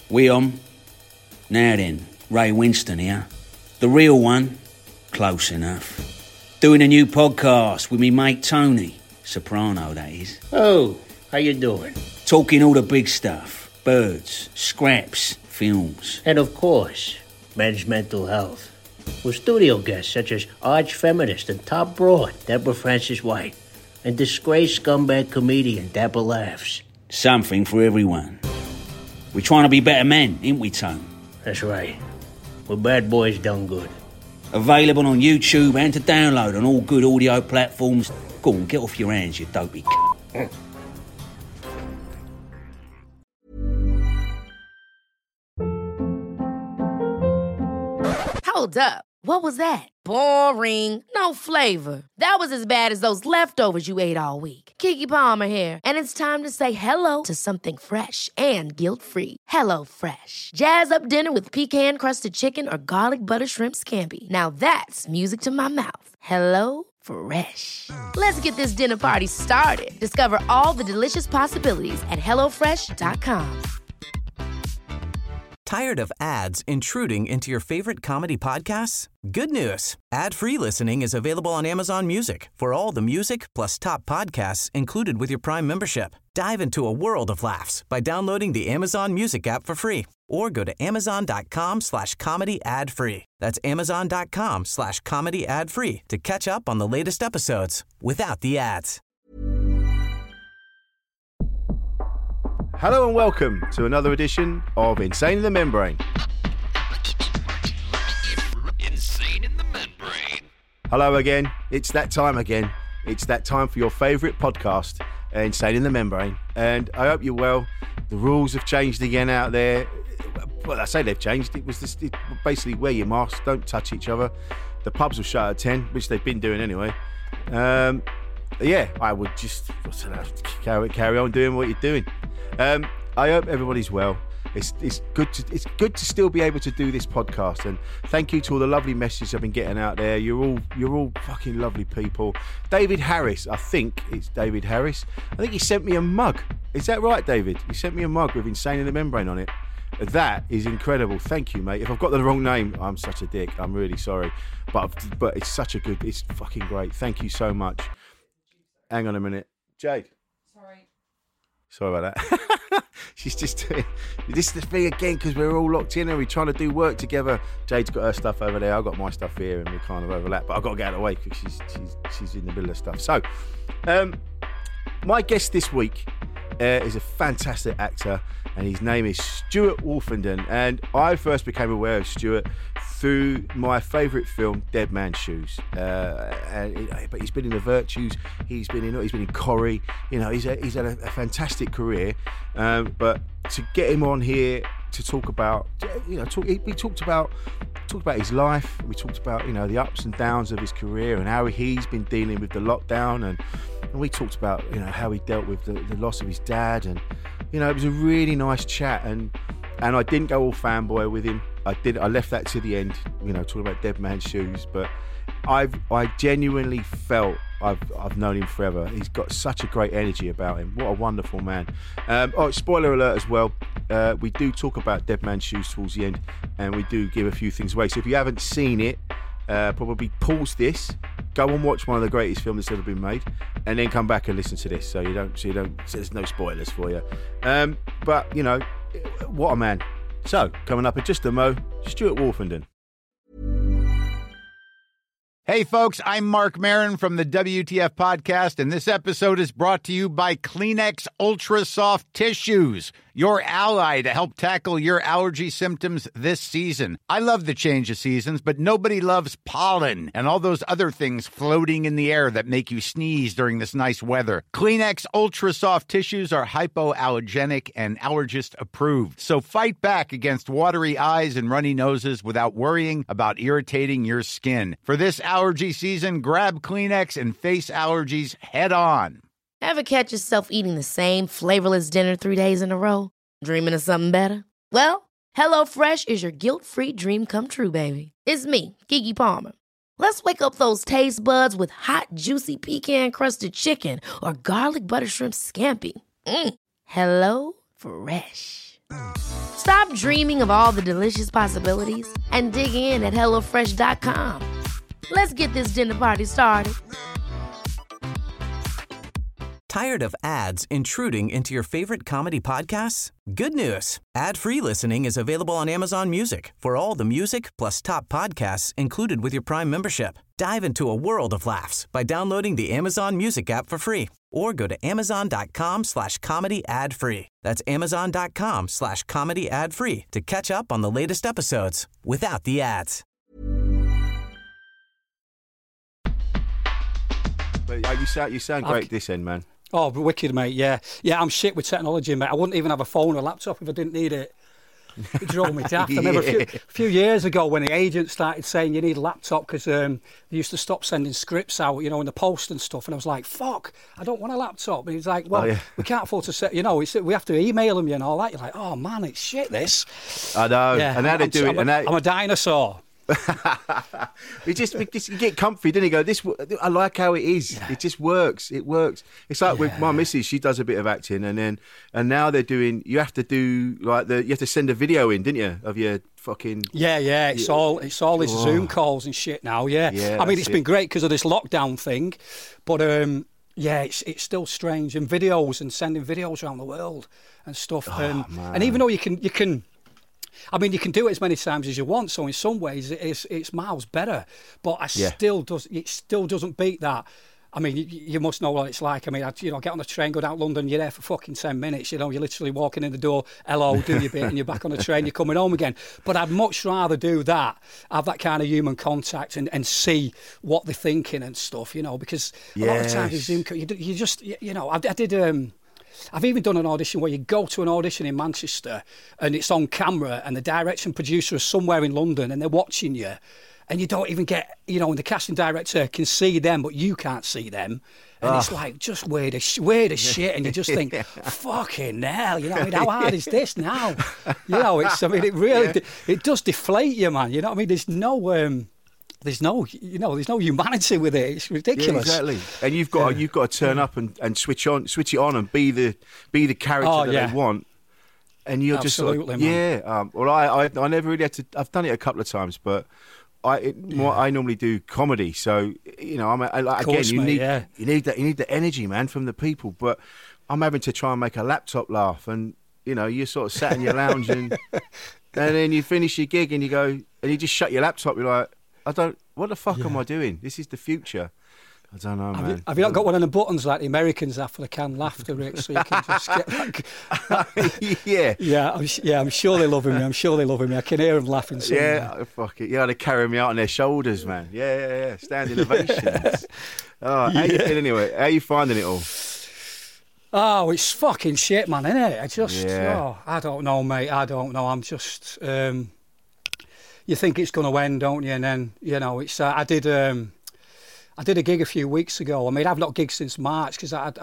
We on? Now then, Ray Winston here. The real one, close enough. Doing a new podcast with me mate Tony, soprano that is. Oh, how you doing? Talking all the big stuff. Birds, scraps, films. And of course, men's mental health. With studio guests such as arch-feminist and top broad Deborah Francis-White and disgraced scumbag comedian Dapper Laughs. Something for everyone. We're trying to be better men, ain't we, Tone? That's right. We're bad boys done good. Available on YouTube and to download on all good audio platforms. Go on, get off your hands, you dopey c***. Hold up. What was that? Boring. No flavor. That was as bad as those leftovers you ate all week. Keke Palmer here, and it's time to say hello to something fresh and guilt-free. Hello Fresh. Jazz up dinner with pecan-crusted chicken or garlic butter shrimp scampi. Now that's music to my mouth. Hello Fresh. Let's get this dinner party started. Discover all the delicious possibilities at hellofresh.com. Tired of ads intruding into your favorite comedy podcasts? Good news. Ad-free listening is available on Amazon Music for all the music plus top podcasts included with your Prime membership. Dive into a world of laughs by downloading the Amazon Music app for free or go to amazon.com/comedy ad-free. That's amazon.com/comedy ad-free to catch up on the latest episodes without the ads. Hello and welcome to another edition of Insane in the Membrane. Insane in the Membrane. Hello again. It's that time again. It's that time for your favourite podcast, Insane in the Membrane. And I hope you're well. The rules have changed again out there. Well, I say they've changed. It was basically wear your mask, don't touch each other. The pubs will shut at 10, which they've been doing anyway. Yeah, I would just carry on doing what you're doing. I hope everybody's well. It's good to still be able to do this podcast, and thank you to all the lovely messages I've been getting out there. You're all fucking lovely people. David Harris, I think it's David Harris. I think he sent me a mug. Is that right, David? He sent me a mug with Insane in the Membrane on it. That is incredible. Thank you, mate. If I've got the wrong name, I'm such a dick. I'm really sorry, but it's it's fucking great. Thank you so much. Hang on a minute, Jade. Sorry about that. She's just doing this is the thing again because we're all locked in and we're trying to do work together. Jade's got her stuff over there. I've got my stuff here, and we kind of overlap. But I've got to get out of the way because she's in the middle of stuff. So, my guest this week is a fantastic actor, and his name is Stuart Wolfenden. And I first became aware of Stuart through my favourite film, Dead Man's Shoes. But he's been in The Virtues. He's been in Corrie. You know, he's had a fantastic career. But to get him on here to talk about, we talked about his life. We talked about the ups and downs of his career and how he's been dealing with the lockdown, and we talked about how he dealt with the loss of his dad, and it was a really nice chat, and I didn't go all fanboy with him. I left that to the end, talking about Dead Man's Shoes, but I genuinely felt I've known him forever. He's got such a great energy about him. What a wonderful man. Spoiler alert as well. We do talk about Dead Man's Shoes towards the end, and we do give a few things away. So if you haven't seen it, probably pause this, go and watch one of the greatest films that's ever been made, and then come back and listen to this. So there's no spoilers for you. But what a man. So coming up in just a mo, Stuart Wolfenden. Hey folks, I'm Mark Maron from the WTF Podcast, and this episode is brought to you by Kleenex Ultra Soft Tissues, your ally to help tackle your allergy symptoms this season. I love the change of seasons, but nobody loves pollen and all those other things floating in the air that make you sneeze during this nice weather. Kleenex Ultra Soft Tissues are hypoallergenic and allergist approved, so fight back against watery eyes and runny noses without worrying about irritating your skin. For this allergy season, grab Kleenex and face allergies head on. Ever catch yourself eating the same flavorless dinner 3 days in a row? Dreaming of something better? Well, HelloFresh is your guilt-free dream come true, baby. It's me, Keke Palmer. Let's wake up those taste buds with hot, juicy pecan-crusted chicken or garlic butter shrimp scampi. Hello Fresh. Stop dreaming of all the delicious possibilities and dig in at HelloFresh.com. Let's get this dinner party started. Tired of ads intruding into your favorite comedy podcasts? Good news. Ad-free listening is available on Amazon Music for all the music plus top podcasts included with your Prime membership. Dive into a world of laughs by downloading the Amazon Music app for free or go to amazon.com/comedy ad-free. That's amazon.com/comedy ad-free to catch up on the latest episodes without the ads. But you sound great this end, man. Oh, wicked, mate, yeah. Yeah, I'm shit with technology, mate. I wouldn't even have a phone or laptop if I didn't need it. It drove me daft. I remember a few years ago when the agent started saying you need a laptop because they used to stop sending scripts out, in the post and stuff. And I was like, fuck, I don't want a laptop. And he's like, well, we can't afford to set, we have to email them and all that. You're like, oh, man, it's shit, this. I know. Yeah, and how they do it. I'm a dinosaur. You just get comfy, didn't you? Go, I like how it is. Yeah. It just works. It works. It's like with my missus, she does a bit of acting, and now they're doing. You have to do you have to send a video in, didn't you, of your fucking. Yeah. It's all these Zoom calls and shit now. Yeah. I mean, it's been great because of this lockdown thing, but it's still strange, and videos and sending videos around the world and stuff, and even though you can. I mean, you can do it as many times as you want, so in some ways it's miles better. But it still doesn't beat that. I mean, you must know what it's like. I mean, get on the train, go down to London, you're there for fucking 10 minutes. You're literally walking in the door, hello, do your bit, and you're back on the train, you're coming home again. But I'd much rather do that, have that kind of human contact and see what they're thinking and stuff, because a lot of times with Zoom, you just, I did... I've even done an audition where you go to an audition in Manchester and it's on camera and the director and producer are somewhere in London and they're watching you and you don't even get, and the casting director can see them but you can't see them. And it's like just weird as shit, and you just think, fucking hell, how hard is this now? It really, it does deflate you, man. You know what I mean? There's no humanity with it. It's ridiculous. Yeah, exactly. And you've got to turn up and switch it on and be the character that they want. And you're absolutely, just man. Well, I never really had to. I've done it a couple of times, but I normally do comedy. So you need the energy, man, from the people. But I'm having to try and make a laptop laugh, and you're sort of sat in your lounge and then you finish your gig and you go and you just shut your laptop. You're like, what the fuck am I doing? This is the future. I don't know, man. Have you not got one of the buttons like the Americans have for the canned laughter, Rick, so you can just get that? Yeah, I'm sure they love me. I can hear them laughing somewhere. Yeah, fuck it. Yeah, they carry me out on their shoulders, man. Yeah. Standing ovations. How you feeling anyway? How are you finding it all? Oh, it's fucking shit, man, isn't it? I don't know, mate. I don't know. I'm just... you think it's going to end, don't you? And then, it's... I did a gig a few weeks ago. I mean, I've not gigged since March because I've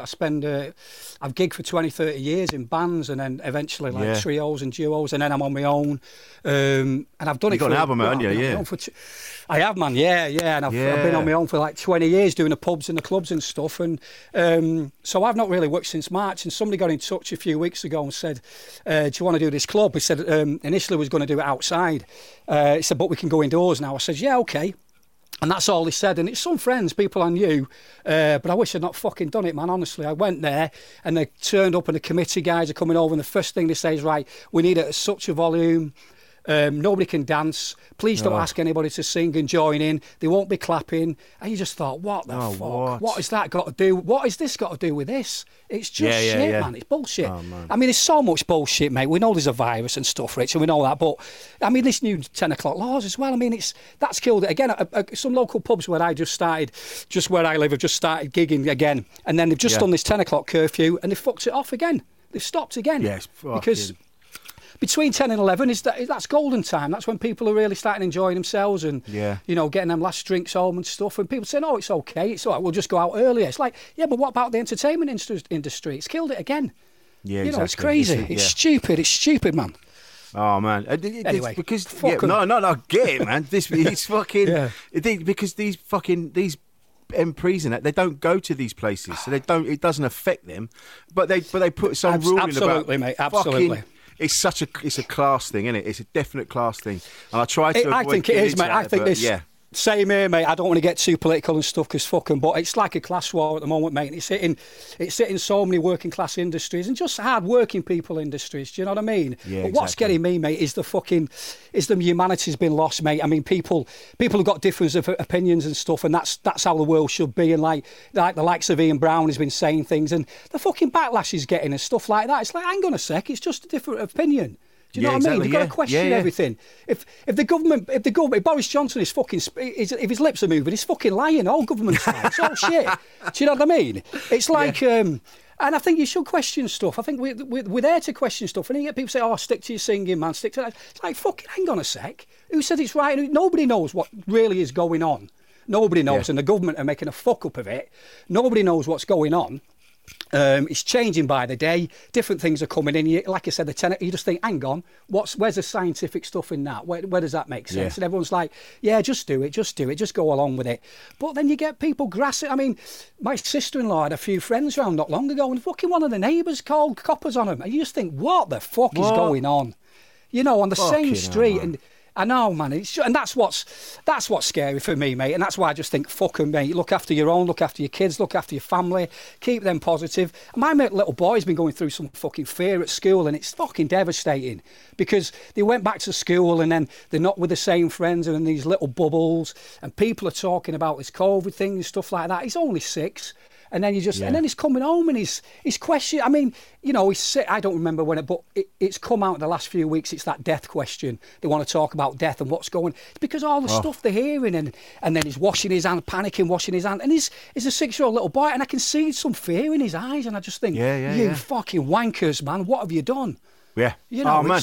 gigged for 20, 30 years in bands and then eventually trios and duos, and then I'm on my own. And I've done You've got an album, haven't you? Yeah. I have, man. Yeah. And I've been on my own for like 20 years doing the pubs and the clubs and stuff. And so I've not really worked since March. And somebody got in touch a few weeks ago and said, do you want to do this club? He said initially was going to do it outside. He said, but we can go indoors now. I said, yeah, okay. And that's all he said. And it's some friends, people I knew, but I wish I'd not fucking done it, man, honestly. I went there and they turned up and the committee guys are coming over and the first thing they say is, right, we need it at such a volume. Nobody can dance. Please don't ask anybody to sing and join in. They won't be clapping. And you just thought, what the fuck? What has that got to do? What has this got to do with this? It's just shit, man. It's bullshit. Oh, I mean, there's so much bullshit, mate. We know there's a virus and stuff, Rich, and we know that. But, I mean, this new 10 o'clock laws as well. I mean, that's killed it. Again, some local pubs where I just started, just where I live, have just started gigging again. And then they've just done this 10 o'clock curfew and they've fucked it off again. They've stopped again. Yes, because... Between 10 and 11, that's golden time. That's when people are really starting enjoying themselves and, getting them last drinks home and stuff. And people say, no, it's okay. It's all right. We'll just go out earlier. It's like, yeah, but what about the entertainment industry? It's killed it again. Yeah, exactly. It's crazy. It's stupid. It's stupid, man. Oh, man. Anyway. Because, get it, man. It's fucking... Because these MPs and that, they don't go to these places. So it doesn't affect them. But they put some rule in about... Absolutely, mate. Absolutely. it's a class thing, isn't it? It's a definite class thing, and I try to. I think it is, mate. I think this. Yeah. Same here, mate. I don't want to get too political and stuff because fucking, but it's like a class war at the moment, mate. It's hitting so many working class industries and just hard working people industries. Do you know what I mean? Yeah, but what's getting me, mate, is the humanity's been lost, mate. I mean, people have got different opinions and stuff, and that's how the world should be. And like the likes of Ian Brown has been saying things, and the fucking backlash he's getting and stuff like that. It's like, hang on a sec, it's just a different opinion. Do you know what I mean? You've got to question everything. If the government, if Boris Johnson is fucking, if his lips are moving, he's fucking lying. All government's lying. It's all shit. Do you know what I mean? It's like, and I think you should question stuff. I think we're there to question stuff. And you get people say, "Oh, stick to your singing, man. Stick to that." It's like, fucking, hang on a sec. Who said it's right? Nobody knows what really is going on. Nobody knows, and the government are making a fuck up of it. Nobody knows what's going on. It's changing by the day. Different things are coming in. Like I said, you just think, hang on, where's the scientific stuff in that? Where does that make sense? And everyone's like, yeah, just do it, just go along with it. But then you get people grassing. I mean, my sister-in-law had a few friends round not long ago, and fucking one of the neighbours called coppers on them. And you just think, what the fuck is going on? You know, on the same street. And I know, man, and that's what's scary for me, mate. And that's why I just think, fuck 'em, mate. Look after your own, look after your kids, look after your family, keep them positive. My little boy's been going through some fucking fear at school, and it's fucking devastating because they went back to school and then they're not with the same friends and in these little bubbles, and people are talking about this COVID thing and stuff like that. He's only 6. And then and then he's coming home and he's questioning. I mean, you know, he's sick. I don't remember when but it's come out in the last few weeks. It's that death question. They want to talk about death and what's going. It's because all the stuff they're hearing, and then he's washing his hand, panicking, washing his hand, and he's a 6-year-old little boy, and I can see some fear in his eyes, and I just think, you fucking wankers, man, what have you done? Yeah, you know, man.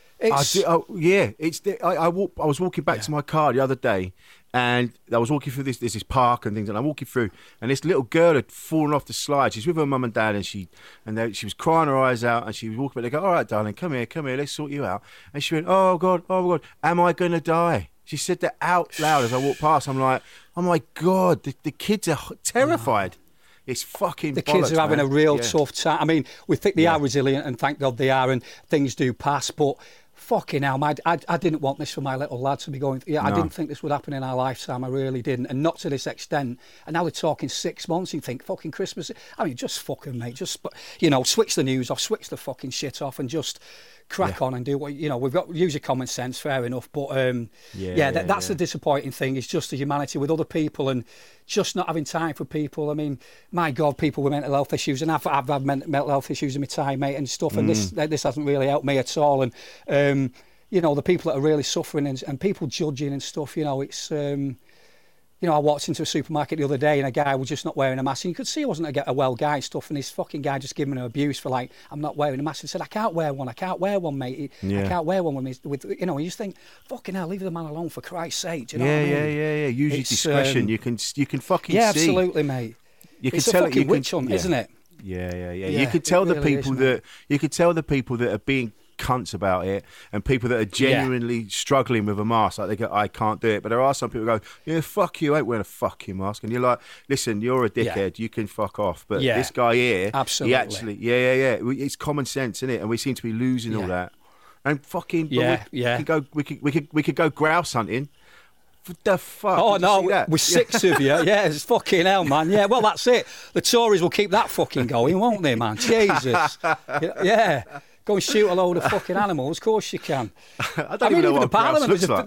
I was walking back to my car the other day. And I was walking through this park and things, and I'm walking through, and this little girl had fallen off the slide. She's with her mum and dad, and she was crying her eyes out, and she was walking back. They go, "All right, darling, come here, let's sort you out." And she went, "Oh God, am I gonna die?" She said that out loud as I walked past. I'm like, "Oh my God, the kids are terrified." It's fucking the kids are having a real tough time. I mean, we think they are resilient, and thank God they are, and things do pass, but fucking hell, I didn't want this for my little lad to be going through. I didn't think this would happen in our lifetime. I really didn't. And not to this extent. And now we're talking 6 months. You think, fucking Christmas. I mean, just fucking, mate. Just, you know, switch the news off, switch the fucking shit off, and just crack on and do what, you know, we've got, use your common sense, fair enough. But, that's the disappointing thing, is just the humanity with other people and just not having time for people. I mean, my God, people with mental health issues, and I've had mental health issues in my time, mate, and stuff, and this hasn't really helped me at all. And, you know, the people that are really suffering and people judging and stuff, you know, it's... you know, I walked into a supermarket the other day and a guy was just not wearing a mask. And you could see he wasn't a well guy and stuff. And this fucking guy just giving him abuse for, like, I'm not wearing a mask. And said, I can't wear one, mate. I can't wear one with you know, you just think, fucking hell, leave the man alone for Christ's sake. Do you know what I mean? Yeah. Use your discretion. You can fucking see. Yeah, absolutely, mate. It's a fucking witch hunt, isn't it? Yeah. You could tell the people the people that are being cunts about it, and people that are genuinely struggling with a mask, like they go, I can't do it. But there are some people who go, yeah, fuck you, I ain't wearing a fucking mask. And you're like, listen, you're a dickhead, you can fuck off. But this guy here, absolutely, he actually, it's common sense, isn't it? And we seem to be losing all that. And fucking, we could go grouse hunting. What the fuck? Oh, no, with 6 of you. Yeah, it's fucking hell, man. Yeah, well, that's it. The Tories will keep that fucking going, won't they, man? Jesus. Yeah. Go and shoot a load of fucking animals. Of course you can. I don't even know what a grouse looks like.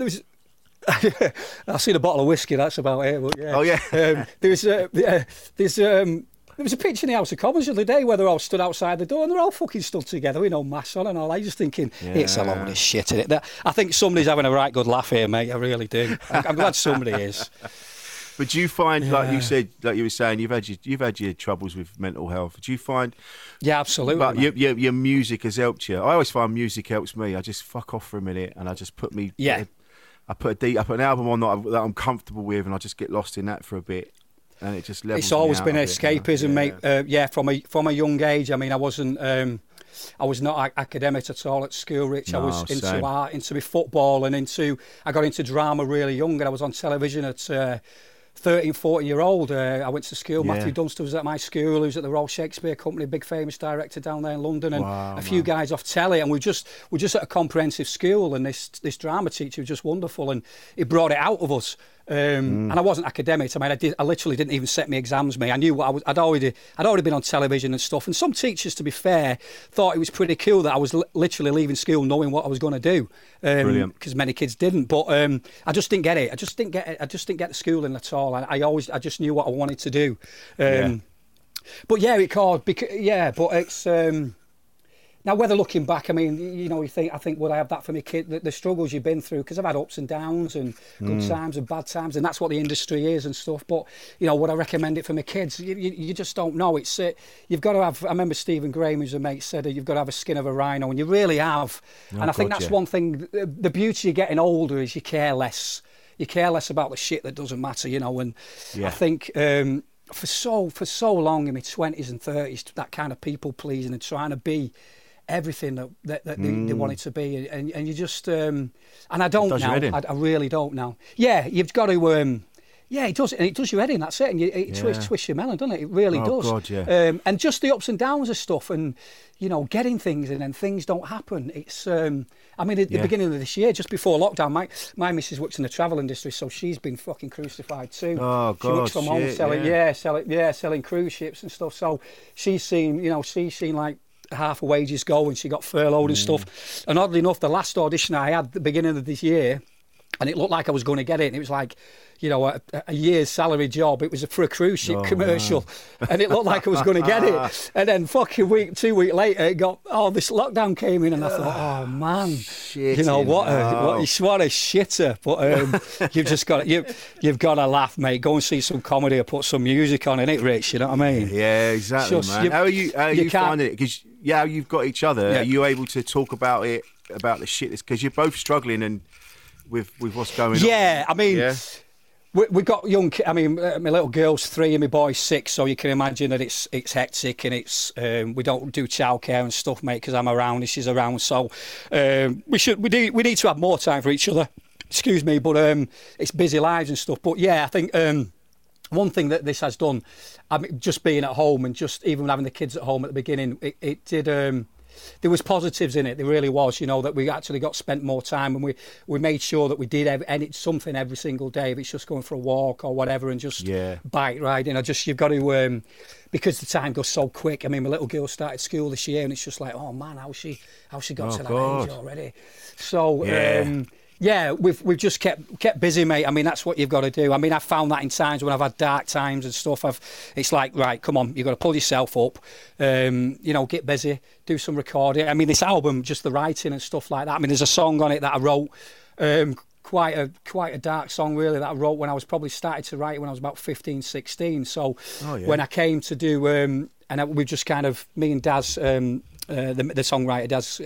I've seen a bottle of whiskey, that's about it. But yeah. Oh, yeah. There was a picture in the House of Commons the other day where they're all stood outside the door and they're all fucking stood together with no masks on and all. I just thinking, it's a load of shit, isn't it? I think somebody's having a right good laugh here, mate. I really do. I'm glad somebody is. But do you find, like you said, like you were saying, you've had your troubles with mental health. Do you find? Yeah, absolutely. But your music has helped you. I always find music helps me. I just fuck off for a minute and I just put me. Yeah. I put an album on that I'm comfortable with, and I just get lost in that for a bit, and it just levels. It's always me out been escapism, mate. From a young age. I mean, I wasn't. I was not academic at all at school, Rich. I was into art, into my football, and I got into drama really young, and I was on television at 13, 14-year-old. I went to school. Matthew Dunster was at my school, who's at the Royal Shakespeare Company, big famous director down there in London, and a few guys off telly. And we're just at a comprehensive school, and this drama teacher was just wonderful, and he brought it out of us. And I wasn't academic. I mean, I literally didn't even set my exams, mate. I knew what I'd already been on television and stuff. And some teachers, to be fair, thought it was pretty cool that I was literally leaving school knowing what I was going to do. Brilliant. Because many kids didn't. But I just didn't get it. I just didn't get the schooling at all. I just knew what I wanted to do. But yeah, it called. But it's. Now, whether looking back, I mean, you know, I think, would I have that for my kid? The struggles you've been through, because I've had ups and downs and good times and bad times, and that's what the industry is and stuff. But, you know, would I recommend it for my kids? You just don't know. It's you've got to have. I remember Stephen Graham, who's a mate, said you've got to have a skin of a rhino, and you really have. And I think that's one thing. The beauty of getting older is you care less. You care less about the shit that doesn't matter, you know. And I think. For so long in my 20s and 30s, that kind of people pleasing and trying to be everything that they wanted to be, and you just and I don't now. I really don't now. Yeah, you've got to. Yeah, it does. And it does your head in. That's it. And it twists your melon, doesn't it? It really does. God, yeah. And just the ups and downs of stuff, and you know, getting things, and then things don't happen. It's. I mean, at the beginning of this year, just before lockdown, my missus works in the travel industry, so she's been fucking crucified too. Oh God, she works from home selling cruise ships and stuff. So she's seen like half a wages go, and she got furloughed and stuff. And oddly enough, the last audition I had at the beginning of this year, and it looked like I was going to get it, and it was like, you know, a year's salary job. It was for a cruise ship commercial, and it looked like I was going to get it. And then fucking 2 weeks later, it got this lockdown came in, and I thought, oh man, you know what a shitter. But you've just got you've got to laugh, mate. Go and see some comedy or put some music on, innit, Rich? You know what I mean? Yeah, exactly, man. How are you finding it? Because you've got each other. Yeah. Are you able to talk about it, about the shit? Because you're both struggling and with what's going on. Yeah, I mean. We've got young. I mean, my little girl's 3 and my boy's 6, so you can imagine that it's hectic, and it's we don't do childcare and stuff, mate, because I'm around and she's around. So we need to have more time for each other. Excuse me, but it's busy lives and stuff. But yeah, I think one thing that this has done, I mean, just being at home and just even having the kids at home at the beginning, it did. There was positives in it. There really was, you know, that we actually got spent more time, and we made sure that we did something every single day. If it's just going for a walk or whatever, and just bike riding, you've got to because the time goes so quick. I mean, my little girl started school this year, and it's just like, oh man, how's she got to that age already? So. Yeah, we've just kept busy, mate. I mean, that's what you've got to do. I mean, I've found that in times when I've had dark times and stuff. It's like, right, come on, you've got to pull yourself up. You know, get busy, do some recording. I mean, this album, just the writing and stuff like that. I mean, there's a song on it that I wrote. Quite a dark song, really, that I wrote when I was probably started to write when I was about 15, 16. So when I came to do, we just kind of, me and Daz, the songwriter Daz.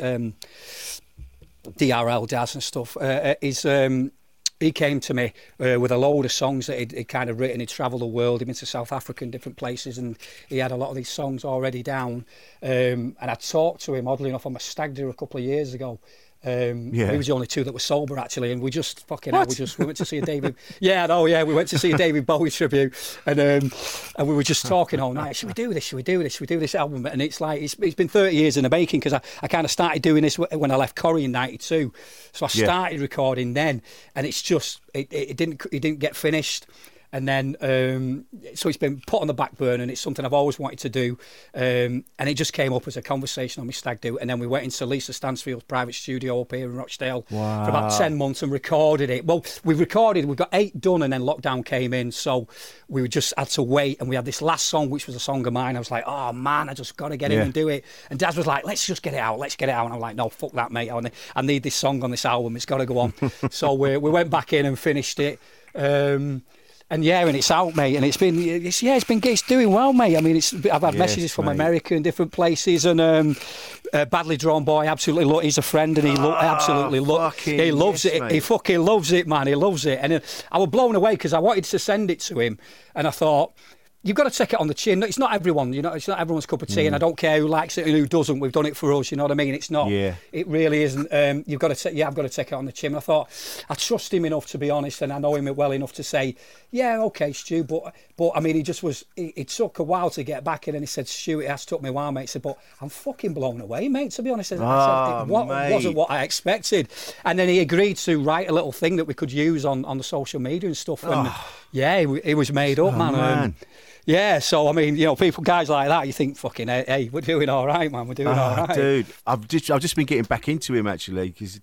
DRL Daz and stuff, he came to me with a load of songs that he'd kind of written. He'd travelled the world, he'd been to South Africa and different places, and he had a lot of these songs already down. And I talked to him, oddly enough, on my stag do a couple of years ago. We was the only two that were sober, actually, and we just we went to see a David. We went to see a David Bowie tribute, and we were just talking all night. Should we do this? Should we do this album? And it's like it's been 30 years in the making, because I kind of started doing this when I left Corrie in '92. So I started recording then, and it's just it didn't get finished. And then, so it's been put on the back burner, and it's something I've always wanted to do. And it just came up as a conversation on my stag do. And then we went into Lisa Stansfield's private studio up here in Rochdale for about 10 months and recorded it. Well, we've got 8 done, and then lockdown came in. So we just had to wait. And we had this last song, which was a song of mine. I was like, oh man, I just got to get in and do it. And Daz was like, let's just get it out. And I'm like, no, fuck that, mate. I need this song on this album. It's got to go on. So we went back in and finished it. And it's out, mate, and it's doing well, mate. I mean, I've had messages from America and different places, and Badly Drawn Boy absolutely he's a friend, and he loves it. Mate. He fucking loves it, man. He loves it, and I was blown away because I wanted to send it to him, and I thought, you've got to take it on the chin. It's not everyone, you know. It's not everyone's cup of tea, and I don't care who likes it and who doesn't. We've done it for us, you know what I mean? It's not. Yeah. It really isn't. I've got to take it on the chin. I thought I trust him enough to be honest, and I know him well enough to say, yeah, okay, Stu. But I mean, he just was. It took a while to get back in, and he said, Stu, it has took me a while, mate. He said, but I'm fucking blown away, mate. To be honest, I said, it wasn't what I expected. And then he agreed to write a little thing that we could use on the social media and stuff. And yeah, it was made up, man. Yeah, so I mean, you know, guys like that, you think, fucking, hey, we're doing all right, man. We're doing all right, dude. I've just been getting back into him actually because,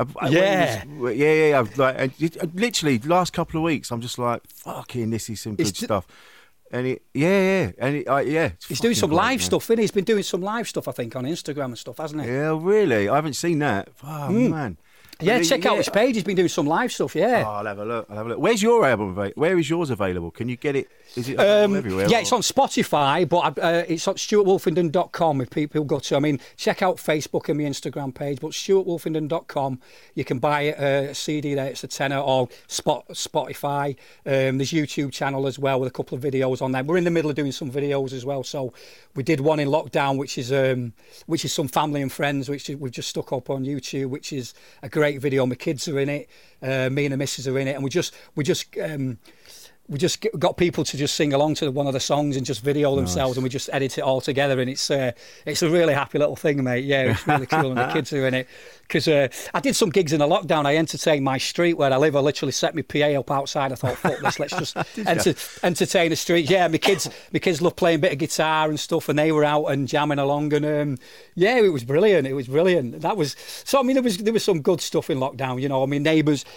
I've literally last couple of weeks, I'm just like, fucking, this is some good stuff. And he's doing some live stuff, isn't he? He's been doing some live stuff, I think, on Instagram and stuff, hasn't he? Yeah, really. I haven't seen that. Oh man. Yeah, check out his page. He's been doing some live stuff, yeah. Oh, I'll have a look. Where's your album? Where is yours available? Can you get it? Is it everywhere? Yeah, it's on Spotify, but it's on stuartwolfenden.com if people go to. I mean, check out Facebook and my Instagram page, but stuartwolfenden.com. You can buy a CD there. It's a tenner, or Spotify. There's YouTube channel as well with a couple of videos on there. We're in the middle of doing some videos as well. So we did one in lockdown, which is some family and friends, which we've just stuck up on YouTube, which is a great video. My kids are in it. Me and the missus are in it, and we just got people to just sing along to one of the songs and just video themselves, and we just edit it all together, and it's a really happy little thing, mate. Yeah, it's really cool, and the kids are in it. Because I did some gigs in the lockdown. I entertained my street where I live. I literally set my PA up outside. I thought, fuck this, let's just entertain the street. Yeah, my kids love playing a bit of guitar and stuff, and they were out and jamming along. And yeah, it was brilliant. That was so. I mean, there was some good stuff in lockdown. You know, I mean, neighbours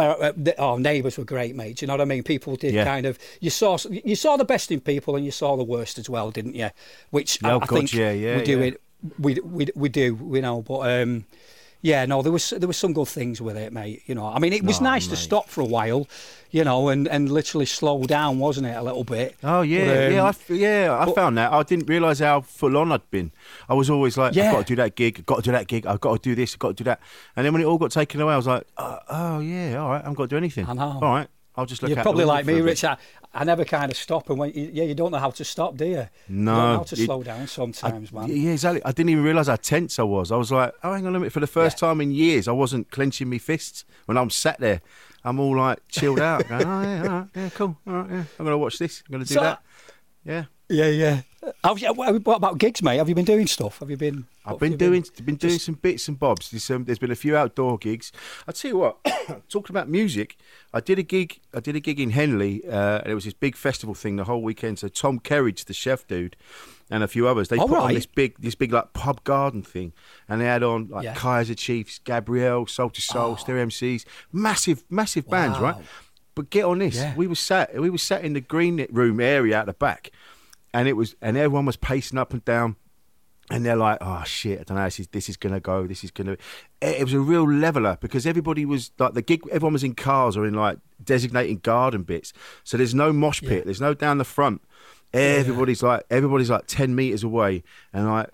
were great, mate. You know what I mean? People did kind of. You saw the best in people, and you saw the worst as well, didn't you? Which I think we do it. We do, you know, but. Yeah, no, there was some good things with it, mate. You know, I mean, it was nice to stop for a while, you know, and literally slow down, wasn't it, a little bit? Oh yeah, but, I found that. I didn't realise how full on I'd been. I was always like, I've got to do that gig, I've got to do that gig, I've got to do this, I've got to do that. And then when it all got taken away, I was like, oh yeah, all right, I haven't got to do anything. I know. All right. I'll just look. You're probably like me, Rich. I never kind of stop, and you don't know how to stop, do you? No, you don't know how to slow down sometimes, man. Yeah, exactly. I didn't even realise how tense I was. I was like, oh, hang on a minute. For the first time in years, I wasn't clenching my fists when I'm sat there. I'm all like chilled out, going, oh yeah, all right, yeah, cool, all right, yeah. I'm gonna watch this. I'm gonna do that. Yeah. Yeah. What about gigs, mate? Have you been doing stuff? Have you been? I've been doing some bits and bobs. There's been a few outdoor gigs. I'll tell you what. Talking about music, I did a gig in Henley, and it was this big festival thing the whole weekend. So Tom Kerridge, the chef dude, and a few others, they put on this big like pub garden thing, and they had on like Kaiser Chiefs, Gabrielle, Soul to Soul, Stereo MCs, massive bands, right? But get on this, we were sat in the green room area at the back. And everyone was pacing up and down, and they're like, "Oh shit, I don't know. This is gonna go. This is gonna." It was a real leveler because everybody was like the gig. Everyone was in cars or in like designated garden bits. So there's no mosh pit. There's no down the front. Everybody's like 10 meters away, and on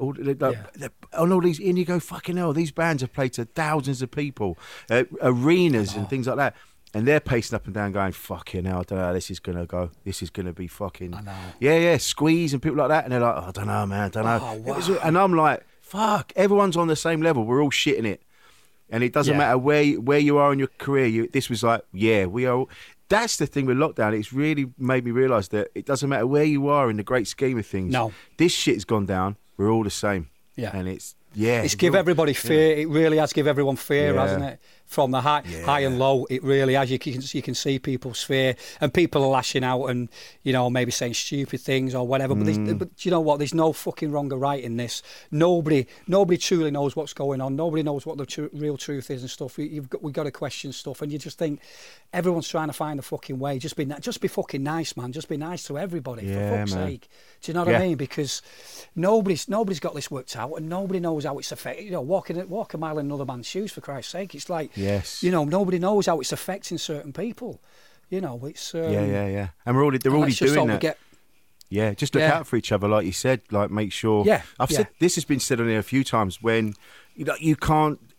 all these. And you go, fucking hell. These bands have played to thousands of people, arenas and things like that. And they're pacing up and down going, fucking hell, I don't know how this is going to go. This is going to be fucking... I know. Yeah, Squeeze and people like that. And they're like, I don't know, man, I don't know. Oh, wow. And I'm like, fuck, everyone's on the same level. We're all shitting it. And it doesn't matter where you are in your career. This was like, we are... That's the thing with lockdown. It's really made me realise that it doesn't matter where you are in the great scheme of things. No. This shit's gone down. We're all the same. Yeah. And it's give everybody fear. It really has give everyone fear, hasn't it? From the high and low, it really has. You can see people's fear, and people are lashing out and, you know, maybe saying stupid things or whatever. But you know what? There's no fucking wrong or right in this. Nobody truly knows what's going on. Nobody knows what the real truth is and stuff. We've got to question stuff, and you just think everyone's trying to find a fucking way. Just be fucking nice, man. Just be nice to everybody, for fuck's sake. Do you know what I mean? Because nobody's got this worked out, and nobody knows how it's affecting. You know, walk a mile in another man's shoes, for Christ's sake. It's like, you know, nobody knows how it's affecting certain people. You know, it's and they're already doing that. Just look out for each other, like you said. Like, make sure. I've said this has been said on here a few times when, you know, you can't.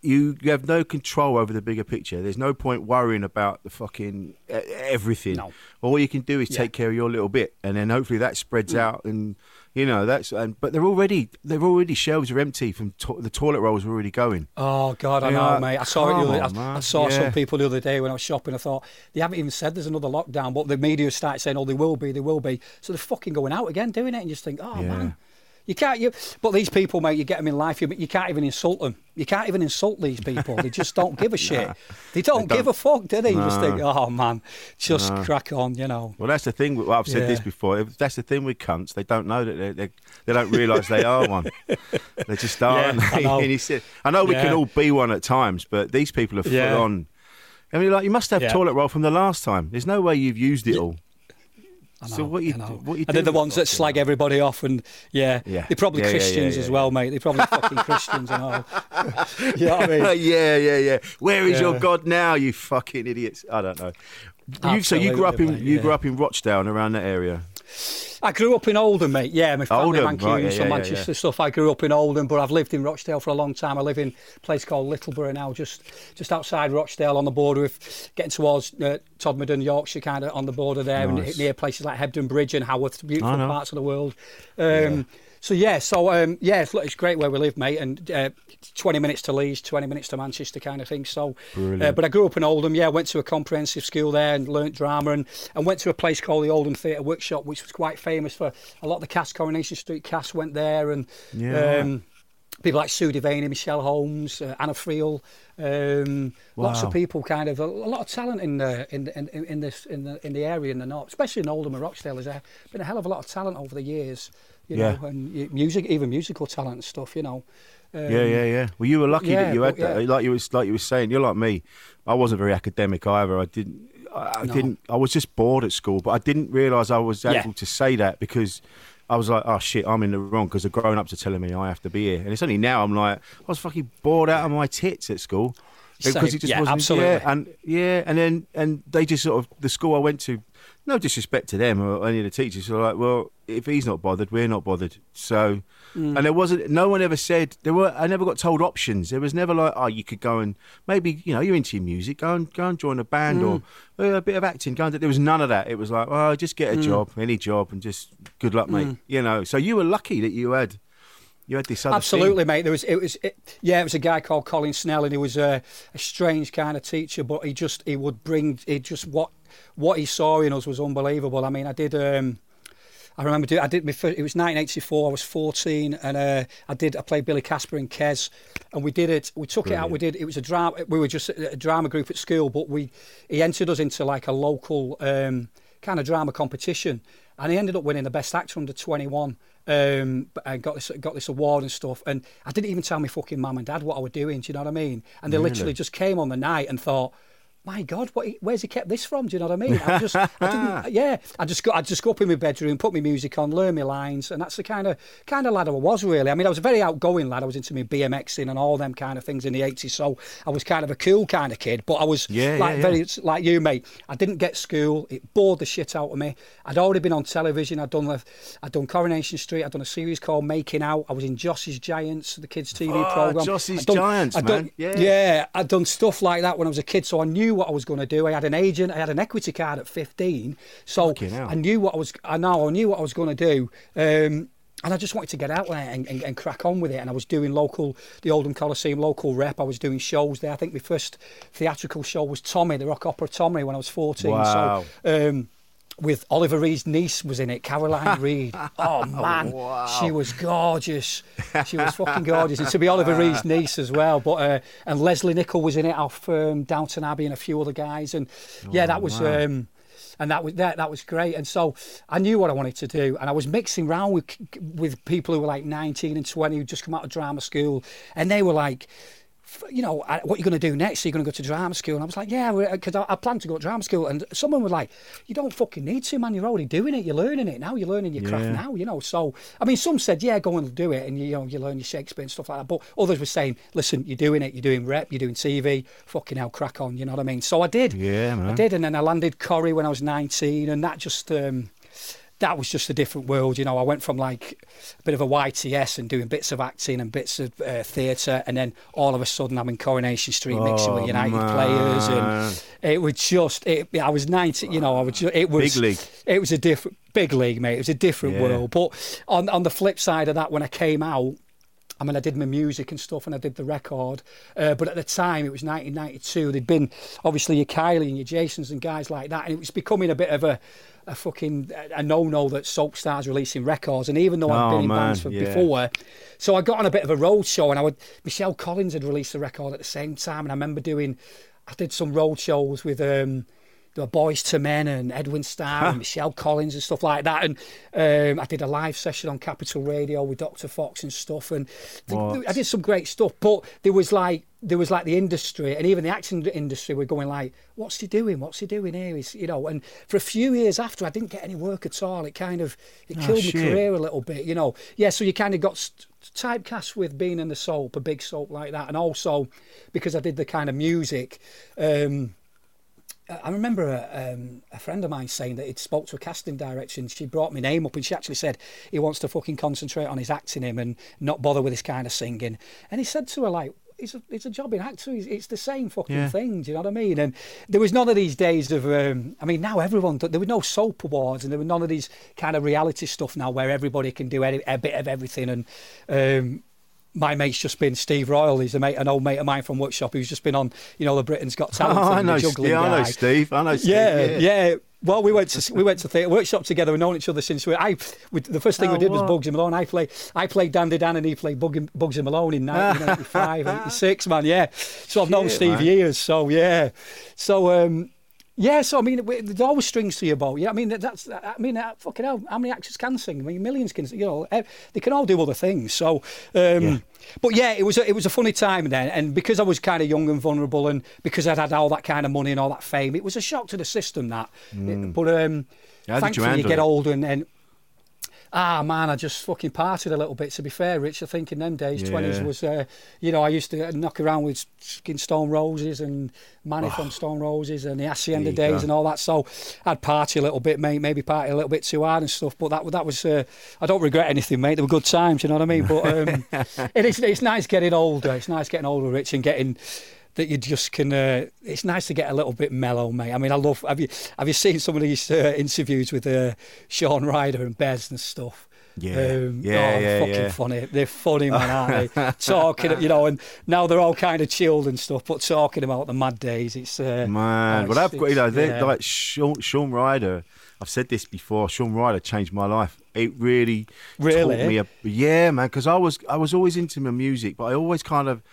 you have no control over the bigger picture. There's no point worrying about the fucking everything. No. All you can do is take care of your little bit, and then hopefully that spreads out. And but they're already shelves are empty from the toilet rolls are already going. Oh God, I know, mate. I saw it. I saw some people the other day when I was shopping. I thought they haven't even said there's another lockdown, but the media started saying, "Oh, there will be." So they're fucking going out again, doing it, and you just think, "Oh man." You can't. But these people, mate, you get them in life. You can't even insult them. You can't even insult these people. They just don't give a shit. They don't give a fuck, do they? You just think, oh man, just crack on, you know. Well, that's the thing. Well, I've said this before. That's the thing with cunts. They don't know that they don't realise they are one. They just aren't. I know. And he said, I know we can all be one at times, but these people are full on. I mean, like, you must have toilet roll from the last time. There's no way you've used it all. So what you and they're the ones that slag everybody off, and they're probably Christians as well, mate. They're probably fucking Christians and all. You know what I mean? Yeah. Where is your God now, you fucking idiots? I don't know. So you grew up in Rochdale and around that area. I grew up in Oldham, mate. Yeah, my family Mancunians from Manchester stuff. I grew up in Oldham, but I've lived in Rochdale for a long time. I live in a place called Littleborough now, just outside Rochdale, on the border with getting towards Todmorden, Yorkshire, kind of on the border there, and near places like Hebden Bridge and Haworth, beautiful parts of the world. It's great where we live, mate, and 20 minutes to Leeds, 20 minutes to Manchester, kind of thing. So, but I grew up in Oldham. Yeah, went to a comprehensive school there and learnt drama, and went to a place called the Oldham Theatre Workshop, which was quite famous for a lot of the cast. Coronation Street cast went there, and people like Sue Devaney, Michelle Holmes, Anna Friel, lots of people. Kind of a lot of talent in the area in the north, especially in Oldham and Rochdale. There's been a hell of a lot of talent over the years. You know, and musical talent and stuff, you know. Well, you were lucky that you had that. Like you were saying, you're like me. I wasn't very academic either. I was just bored at school, but I didn't realise I was able to say that, because I was like, oh shit, I'm in the wrong, because the grown-ups are telling me I have to be here. And it's only now I'm like, I was fucking bored out of my tits at school. Because it just wasn't, absolutely. And they just sort of, the school I went to, no disrespect to them or any of the teachers, were like, well, if he's not bothered, we're not bothered. So, and there wasn't, no one ever said, I never got told options. There was never like, oh, you could go and maybe, you know, you're into your music, go and join a band or a bit of acting. There was none of that. It was like, oh, just get a job, any job, and just good luck, mate. You know, so you were lucky that you had this other absolutely thing. Mate. It was a guy called Colin Snell, and he was a strange kind of teacher, but what he saw in us was unbelievable. I mean, it was 1984. I was 14, and I played Billy Casper in Kes, and we took it out. It was a drama. We were just a drama group at school, but he entered us into like a local kind of drama competition, and he ended up winning the best actor under 21. And got this award and stuff, and I didn't even tell my fucking mum and dad what I was doing. Do you know what I mean? And they literally just came on the night and thought, my God, where's he kept this from? Do you know what I mean? I just go up in my bedroom, put my music on, learn my lines, and that's the kind of lad I was, really. I mean, I was a very outgoing lad. I was into my BMXing and all them kind of things in the 80s, so I was kind of a cool kind of kid. But I was very like you, mate. I didn't get school. It bored the shit out of me. I'd already been on television. I'd done Coronation Street. I'd done a series called Making Out. I was in Joss's Giants, the kids' TV program. Joss's Giants, man. Yeah, I'd done stuff like that when I was a kid, so I knew what I was going to do. I had an agent. I had an equity card at 15, so I knew what I was. I knew what I was going to do, and I just wanted to get out there and crack on with it. And I was doing the Oldham Coliseum local rep. I was doing shows there. I think my first theatrical show was Tommy, the rock opera Tommy, when I was 14. Wow. So. With Oliver Reed's niece was in it, Caroline Reed. Oh, man, she was gorgeous. She was fucking gorgeous. And to be Oliver Reed's niece as well. But and Leslie Nichol was in it off Downton Abbey and a few other guys. And that was... and that was great. And so I knew what I wanted to do. And I was mixing around with people who were like 19 and 20 who'd just come out of drama school. And they were like... you know, what are you going to do next? Are you going to go to drama school? And I was like, yeah, because I plan to go to drama school. And someone was like, you don't fucking need to, man. You're already doing it. You're learning it now. You're learning your craft now, you know. So, I mean, some said, yeah, go and do it. And, you know, you learn your Shakespeare and stuff like that. But others were saying, listen, you're doing it. You're doing rep. You're doing TV. Fucking hell, crack on. You know what I mean? So I did. Yeah, man. I did. And then I landed Corrie when I was 19. And that just... that was just a different world. You know, I went from like a bit of a YTS and doing bits of acting and bits of theatre, and then all of a sudden I'm in Coronation Street mixing with United players, and it was just. I was 19. You know, I was. It was big league. It was a different big league, mate. It was a different world. But on the flip side of that, when I came out, I mean, I did my music and stuff, and I did the record. But at the time, it was 1992. There'd been obviously your Kylie and your Jasons and guys like that, and it was becoming a bit of a fucking no-no that soap stars releasing records. And even though I'd been in bands before, so I got on a bit of a road show, and Michelle Collins had released a record at the same time, and I remember I did some road shows with the Boys to Men and Edwin Starr and Michelle Collins and stuff like that, and I did a live session on Capital Radio with Dr. Fox and stuff, and I did some great stuff. But there was like the industry, and even the acting industry were going like, what's he doing here? He's, you know, and for a few years after, I didn't get any work at all. It killed my career a little bit, you know. Yeah, so you kind of got typecast with being in the soap, a big soap like that, and also because I did the kind of music. I remember a friend of mine saying that he'd spoke to a casting director, and she brought my name up, and she actually said he wants to fucking concentrate on his acting and not bother with this kind of singing. And he said to her, like, it's a job in acting. It's the same fucking thing. Do you know what I mean? And there was none of these days of, I mean, now there were no soap awards, and there were none of these kind of reality stuff now where everybody can do a bit of everything. And my mate's just been Steve Royal. He's an old mate of mine from Workshop who's just been on, you know, the Britain's Got Talent. I know Steve. I know Steve. Yeah. Well, we went to Theatre Workshop together. We've known each other since the first thing we did was Bugsy Malone. I played Dandy Dan, and he played Bugsy Malone in 1985, 86, man. Yeah. So I've known Steve years. So yeah. So. So I mean, there's always strings to your bow. Yeah, I mean fucking hell, how many actors can sing? I mean, millions can. You know, they can all do other things. So, but yeah, it was a funny time then, and because I was kind of young and vulnerable, and because I'd had all that kind of money and all that fame, it was a shock to the system. But thankfully, you get older and. Man, I just fucking partied a little bit, to be fair, Rich. I think in them days, 20s was, you know, I used to knock around with fucking Stone Roses and Manny from Stone Roses and the Hacienda days and all that. So I'd party a little bit, mate, maybe party a little bit too hard and stuff. But that was, I don't regret anything, mate. They were good times, you know what I mean? But it's nice getting older. It's nice getting older, Rich, and getting... that you just can. It's nice to get a little bit mellow, mate. I mean, I love. Have you seen some of these interviews with Sean Ryder and Bez and stuff? Fucking funny. They're funny, man, aren't they? Talking, you know, and now they're all kind of chilled and stuff, but talking about the mad days, it's man. Well, I've got, you know, like Sean Ryder. I've said this before. Sean Ryder changed my life. It really taught me. Man, because I was always into my music, but I always kind of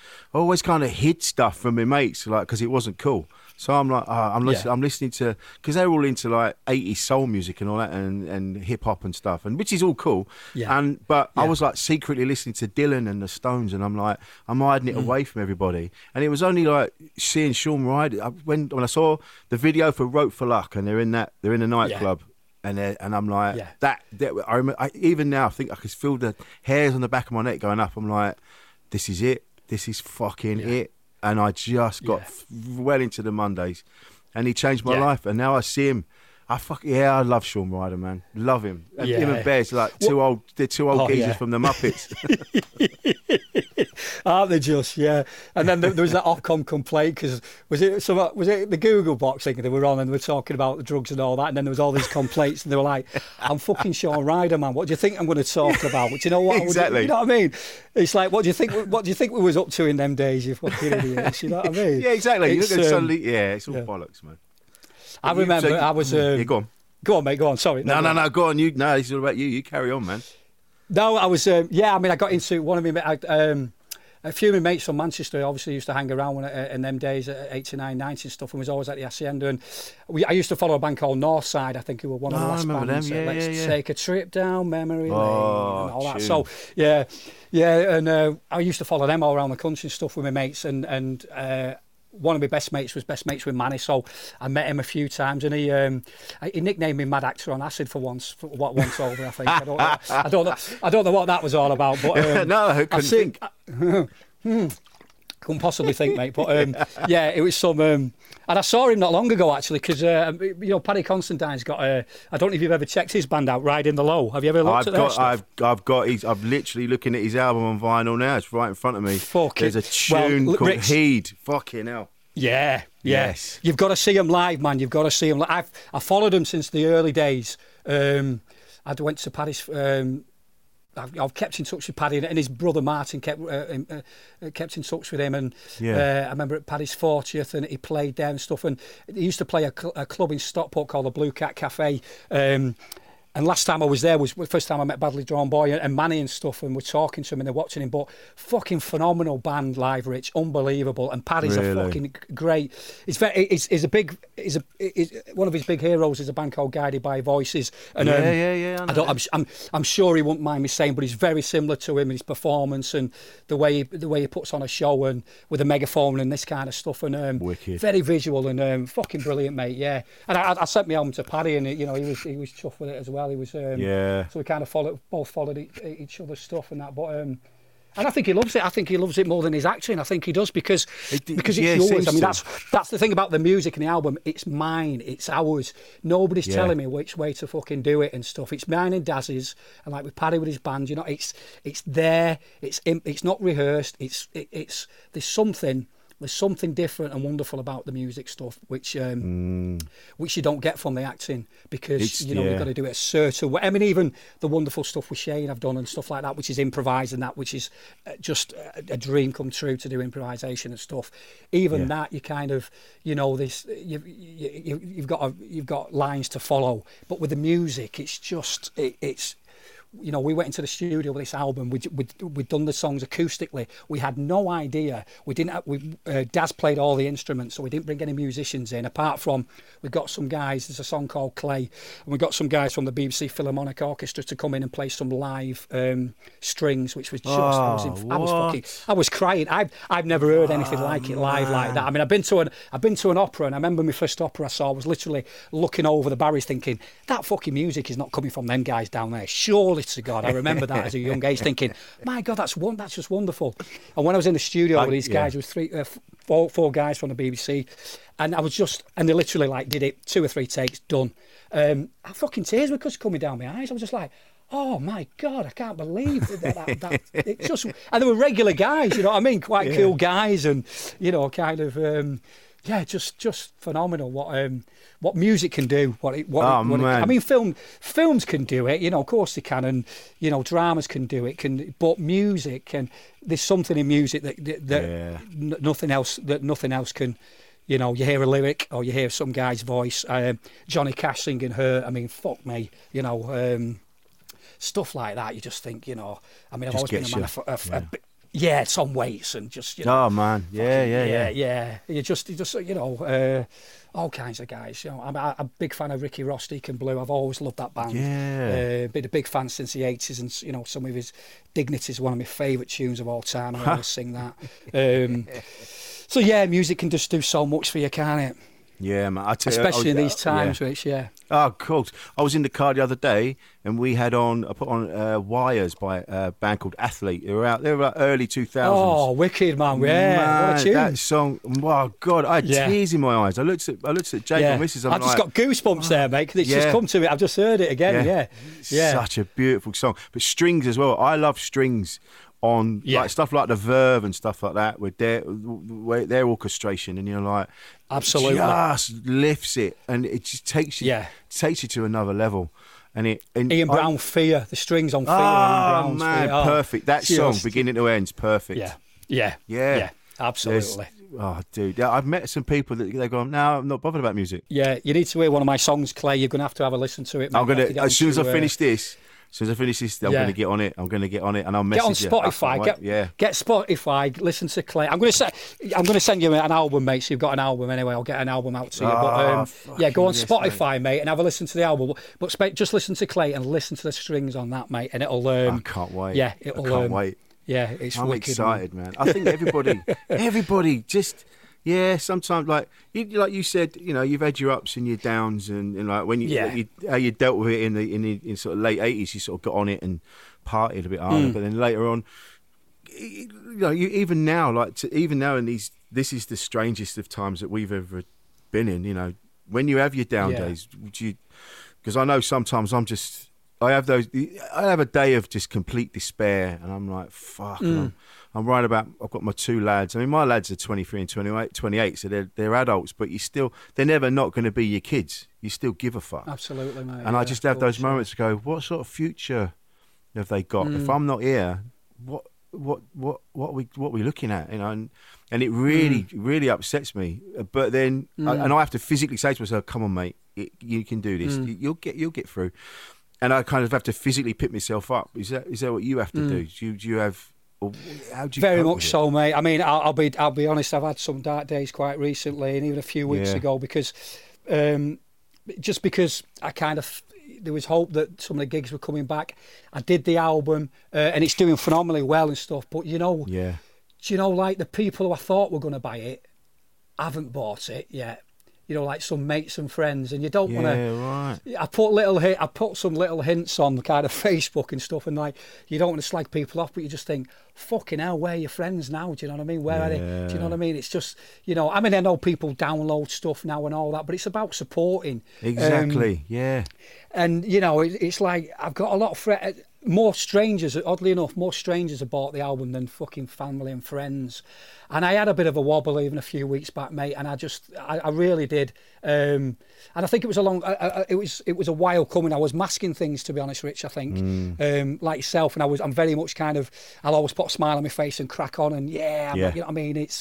hid stuff from my mates, like, because it wasn't cool. So I'm like, I'm listening to, because they're all into like 80s soul music and all that, and hip hop and stuff, and which is all cool. But I was like secretly listening to Dylan and the Stones, and I'm like, I'm hiding it away from everybody. And it was only like seeing Sean Ryder when I saw the video for Rope for Luck, and they're in the nightclub. And I'm like, I remember, even now I think I can feel the hairs on the back of my neck going up. I'm like, this is it. This is fucking it. And I just got well into the Mondays, and he changed my life. And now I see him. I love Sean Ryder, man. Love him. And him and Bears, like they're two old geezers from the Muppets. Aren't they just? Yeah. And then there was that Ofcom complaint, because was it the Google box thing they were on, and they were talking about the drugs and all that, and then there was all these complaints, and they were like, I'm fucking Sean Ryder, man. What do you think I'm going to talk about? But you know what? Exactly. You know what I mean? It's like, what do you think we was up to in them days, you fucking idiots? You know what I mean? Yeah, exactly. It's all bollocks, man. I remember I was... go on. Go on, mate, go on. Sorry. No, go on. This is all about you. You carry on, man. No, I was... I mean, I got into one of my... a few of my mates from Manchester obviously used to hang around in them days at 89, 90 and stuff, and was always at the Hacienda. And I used to follow a band called Northside, I think, who were one of the last bands. Let's take a trip down memory lane and all that. So, and I used to follow them all around the country and stuff with my mates, and one of my best mates was best mates with Manny, so I met him a few times, and he nicknamed me Mad Actor on Acid for once over, I think. I don't know what that was all about, but no, I couldn't think. couldn't possibly think, mate. But yeah, it was some. And I saw him not long ago actually, because you know, Paddy Considine's got a. I don't know if you've ever checked his band out, Riding the Low. Have you ever looked at that stuff? I'm literally looking at his album on vinyl now. It's right in front of me. There's a tune called Rich, Heed. Fucking hell. Yeah. Yes. You've got to see him live, man. You've got to see him. I followed him since the early days. I went to Paddy's. I've kept in touch with Paddy, and his brother Martin kept in touch with him. And I remember at Paddy's 40th, and he played there and stuff. And he used to play a club in Stockport called the Blue Cat Cafe. And last time I was there was the first time I met Badly Drawn Boy and Manny and stuff, and we're talking to him and they're watching him. But fucking phenomenal band live, Rich, unbelievable. And Paddy's a fucking great. One of his big heroes is a band called Guided by Voices. And I'm sure he wouldn't mind me saying, but he's very similar to him in his performance and the way he puts on a show and with a megaphone and this kind of stuff. And wicked. Very visual and fucking brilliant, mate. Yeah. And I sent my album to Paddy, and you know he was chuffed with it as well. He was so we kind of followed each other's stuff and that, but and I think he loves it. I think he loves it more than his acting. I think he does because it's yours. I mean, that's the thing about the music and the album. It's mine. It's ours. Nobody's telling me which way to fucking do it and stuff. It's mine and Daz's, and like with Paddy with his band, you know, it's there. It's not rehearsed. There's something different and wonderful about the music stuff, which you don't get from the acting, because you've got to do it a certain way. I mean, even the wonderful stuff with Shane I've done and stuff like that, which is improvised and that, which is just a dream come true to do improvisation and stuff. Even that, you kind of, you know, this you've got lines to follow, but with the music, it's just it's. You know, we went into the studio with this album. We'd done the songs acoustically. We had no idea. We didn't. Daz played all the instruments, so we didn't bring any musicians in. Apart from, we got some guys. There's a song called Clay, and we got some guys from the BBC Philharmonic Orchestra to come in and play some live strings, which was just. I was crying. I've never heard anything like it live like that. I mean, I've been to an opera, and I remember my first opera I saw was literally looking over the barriers, thinking that fucking music is not coming from them guys down there. Surely to God, I remember that as a young age, thinking, "My God, that's just wonderful." And when I was in the studio with these guys, there was four guys from the BBC, and they literally did it 2 or 3 takes, done. Fucking tears were just coming down my eyes. I was just like, "Oh my God, I can't believe that." It just, and they were regular guys, you know what I mean, quite cool guys, and you know, kind of. Just phenomenal what music can do. I mean, films can do it, you know, of course they can, and you know, dramas can do it. But music, and there's something in music that nothing else can. You know, you hear a lyric or you hear some guy's voice. Johnny Cash singing "Her." I mean, fuck me, you know, stuff like that. You just think, you know. I mean, I've always been a man of Tom Waits and just, you know. Oh man, yeah. You just you know, all kinds of guys. You know, I'm a big fan of Ricky Ross, Deacon Blue. I've always loved that band. Been a big fan since the 80s, and you know, some of his Dignity is one of my favourite tunes of all time. I always sing that. So yeah, music can just do so much for you, can't it? Yeah, man. Especially in these times, Rich. Yeah. Oh, cool. I was in the car the other day, and I put on Wires by a band called Athlete. They were like early 2000s. Oh, wicked, man. Yeah, what a tune. That song. Oh God, I had tears in my eyes. I looked at Jake and Mrs. I've just got goosebumps there, mate, because it's just come to me. I've just heard it again. Yeah. Such a beautiful song. But strings as well. I love strings on like stuff like the Verve and stuff like that, with their orchestration, and you're like, absolutely, just lifts it, and it just takes you to another level. And Ian Brown, Fear, the strings on Fear. Oh man, perfect. That song, beginning to end, perfect. Yeah, absolutely. Dude, I've met some people that they're going, no, I'm not bothered about music. Yeah, you need to hear one of my songs, Clay. You're going to have a listen to it. I'm going to, as soon as I finish this, I'm going to get on it. And I'll message you. Get on Spotify. Get Spotify. Listen to Clay. I'm going to send you an album, mate. So you've got an album anyway. I'll get an album out to you. But go on Spotify, mate, and have a listen to the album. But just listen to Clay and listen to the strings on that, mate, and it'll. I can't wait. Yeah, it'll. I can't wait. Yeah, it's. I'm wicked, excited, man. I think everybody just. Yeah, sometimes like you said, you know, you've had your ups and your downs, and like when how you dealt with it in sort of late 80s, you sort of got on it and partied a bit harder, but then later on, even now, this is the strangest of times that we've ever been in. You know, when you have your down days, because I know sometimes I have a day of just complete despair, and I'm like, fuck. I'm right about. I've got my two lads. I mean, my lads are 23 and 28, so they're adults, but they're never not going to be your kids. You still give a fuck. Absolutely, mate. And I just have those moments to go, what sort of future have they got? If I'm not here, what are we looking at? You know, and it really upsets me. But then, I have to physically say to myself, "Come on, mate, you can do this. You'll get through." And I kind of have to physically pick myself up. Is that what you have to do? Do you have? Or how do you Very much so, mate. I mean, I'll be honest. I've had some dark days quite recently, and even a few weeks ago, because just because I kind of. There was hope that some of the gigs were coming back. I did the album, and it's doing phenomenally well and stuff. But do you know, like the people who I thought were going to buy it, haven't bought it yet. You know, like some mates and friends, and you don't want to. Right. I put some little hints on the kind of Facebook and stuff, and like you don't want to slag people off, but you just think, fucking hell, where are your friends now? Do you know what I mean? Where are they? Do you know what I mean? It's just, I mean, I know people download stuff now and all that, but it's about supporting. Exactly. And it's like I've got a lot of more strangers. Oddly enough, more strangers have bought the album than fucking family and friends. And I had a bit of a wobble even a few weeks back, mate. And I really did. And I think it was it was a while coming. I was masking things, to be honest, Rich. I think, like yourself, and I'm very much kind of. I'll always put a smile on my face and crack on. And you know what I mean. It's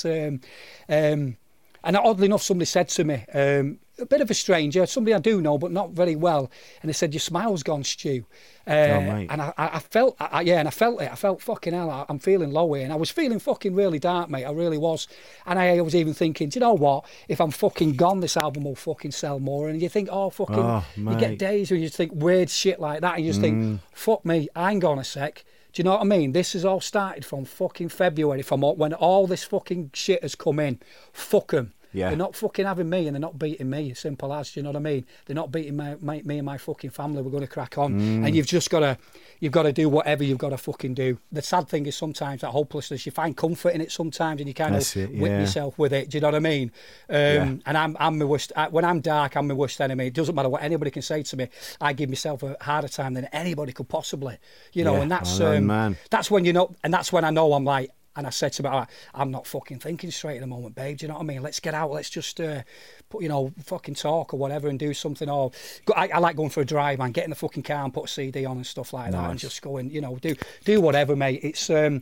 and oddly enough, somebody said to me, a bit of a stranger, somebody I do know, but not very well, and they said, "Your smile's gone, Stu." And I felt, and I felt it. I felt fucking hell. I'm feeling low here, and I was feeling fucking really dark, mate. I really was, and I was even thinking, do you know what? If I'm fucking gone, this album will fucking sell more. And you think, you get days where you think weird shit like that, and you just think, fuck me, hang on a sec. Do you know what I mean? This has all started from fucking February, when all this fucking shit has come in. Fuck them. Yeah. They're not fucking having me, and they're not beating me. Simple as, do you know what I mean? They're not beating me and my fucking family. We're going to crack on, and you've got to do whatever you've got to fucking do. The sad thing is sometimes that hopelessness, you find comfort in it sometimes, and you kind of whip yourself with it. Do you know what I mean? And I'm my worst. When I'm dark, I'm my worst enemy. It doesn't matter what anybody can say to me. I give myself a harder time than anybody could possibly. And that's that's when and that's when I know I'm like. And I said to her, I'm not fucking thinking straight at the moment, babe. Do you know what I mean? Let's get out. Let's just, fucking talk or whatever and do something. Or I like going for a drive, man. Get in the fucking car and put a CD on and stuff like that, and just go and do whatever, mate. It's and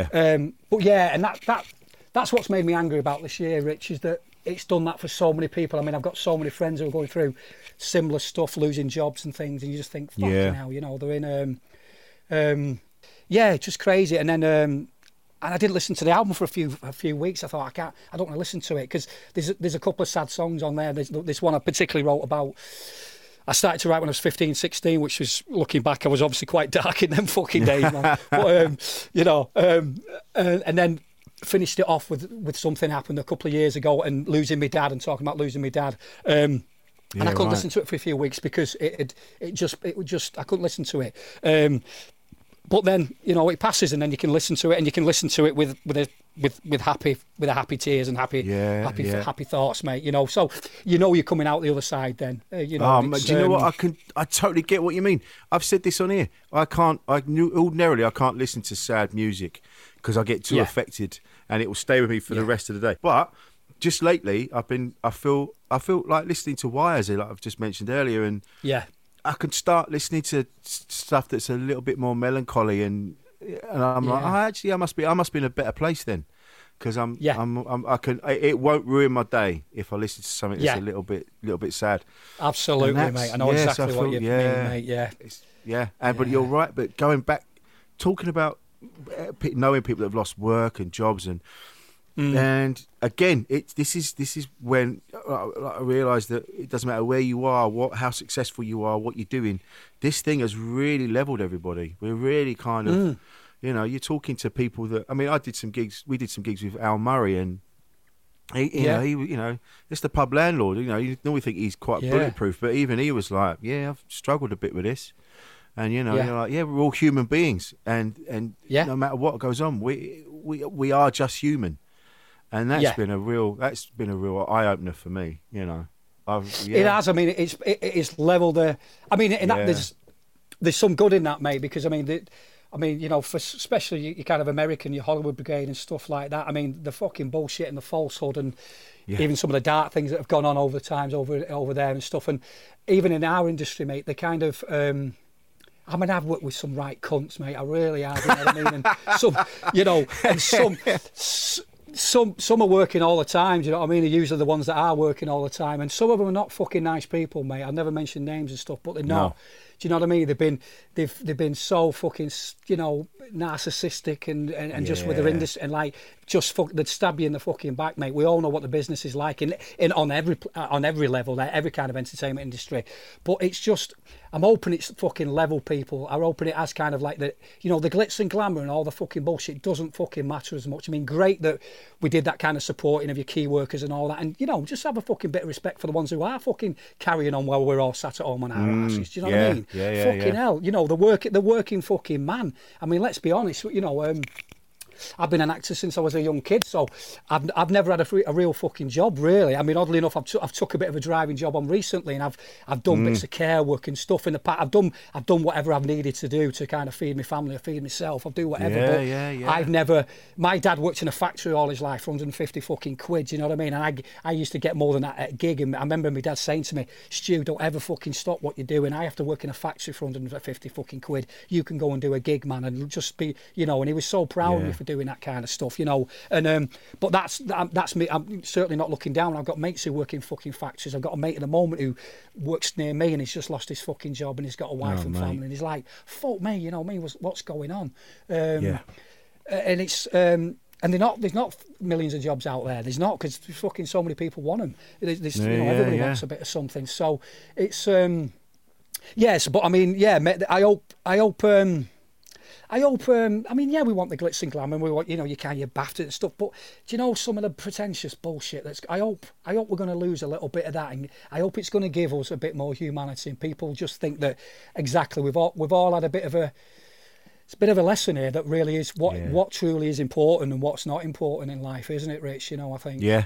that's what's made me angry about this year, Rich, is that it's done that for so many people. I mean, I've got so many friends who are going through similar stuff, losing jobs and things, and you just think, fucking hell, they're in, it's just crazy. And then. And I didn't listen to the album for a few weeks. I thought I don't want to listen to it because there's a couple of sad songs on there. There's this one I particularly wrote about. I started to write when I was 15, 16, which was, looking back, I was obviously quite dark in them fucking days, man. But, and then finished it off with something happened a couple of years ago and losing my dad and talking about losing my dad. And I couldn't listen to it for a few weeks because it just I couldn't listen to it. But then it passes, and then you can listen to it, and you can listen to it with happy tears and happy thoughts, mate. So you're coming out the other side. Then do you know what? I totally get what you mean. I've said this on here. Ordinarily I can't listen to sad music because I get too affected, and it will stay with me for the rest of the day. But just lately, I feel like listening to Wires, like I've just mentioned earlier, and I can start listening to stuff that's a little bit more melancholy, and I'm like, I must be in a better place then, because it won't ruin my day if I listen to something that's a little bit sad. Absolutely, mate. I know exactly what you mean, mate. But you're right. But going back, talking about knowing people that have lost work and jobs and again, this is when I realised that it doesn't matter where you are, how successful you are, what you're doing. This thing has really levelled everybody. We're really kind of, you're talking to people that. I mean, we did some gigs with Al Murray, and he it's the pub landlord. You normally think he's quite bulletproof, but even he was like, I've struggled a bit with this. And you're like, we're all human beings, and no matter what goes on, we are just human, and that's been a real eye opener for me. It has. I mean, it's leveled the. I mean, there's some good in that, mate, because I mean, for especially you kind of American, your Hollywood Brigade and stuff like that. I mean, the fucking bullshit and the falsehood and even some of the dark things that have gone on over the times over there and stuff, and even in our industry, mate, they kind of. I mean, I've worked with some right cunts, mate. I really have, you know what I mean? And some are working all the time, do you know what I mean? They're usually the ones that are working all the time. And some of them are not fucking nice people, mate. I've never mentioned names and stuff, but they're not. Do you know what I mean? They've been so fucking, narcissistic and just with their industry and like they'd stab you in the fucking back, mate. We all know what the business is like on every level, every kind of entertainment industry. But it's just, I'm hoping it's fucking level, people. I'm hoping it as kind of like the glitz and glamour and all the fucking bullshit doesn't fucking matter as much. I mean, great that we did that kind of supporting of your key workers and all that, and just have a fucking bit of respect for the ones who are fucking carrying on while we're all sat at home on our asses. Do you know what I mean? Fucking hell, the working fucking man. I mean, let's be honest. I've been an actor since I was a young kid, so I've never had a real fucking job, really. I mean, oddly enough, I've took a bit of a driving job on recently, and I've done bits of care work and stuff in the past. I've done whatever I've needed to do to kind of feed my family or feed myself. I'll do whatever. I've never. My dad worked in a factory all his life for 150 fucking quid. You know what I mean? And I used to get more than that at a gig. And I remember my dad saying to me, "Stu, don't ever fucking stop what you're doing. I have to work in a factory for 150 fucking quid. You can go and do a gig, man, and just be, And he was so proud of me for doing that kind of stuff, and but that's me. I'm certainly not looking down. I've got mates who work in fucking factories. I've got a mate at the moment who works near me, and he's just lost his fucking job, and he's got a wife and family, and he's like, fuck me, what's going on? And it's and there's not millions of jobs out there. There's not, because fucking so many people want them. Everybody wants a bit of something. So it's yes, but I mean, I hope. I mean, we want the glitz and glamour, and we want, your BAFTA and stuff, but do you know some of the pretentious bullshit I hope we're going to lose a little bit of that, and I hope it's going to give us a bit more humanity, and people just think that, exactly, we've all had it's a bit of a lesson here that really is what truly is important and what's not important in life, isn't it, Rich? I think. Yeah.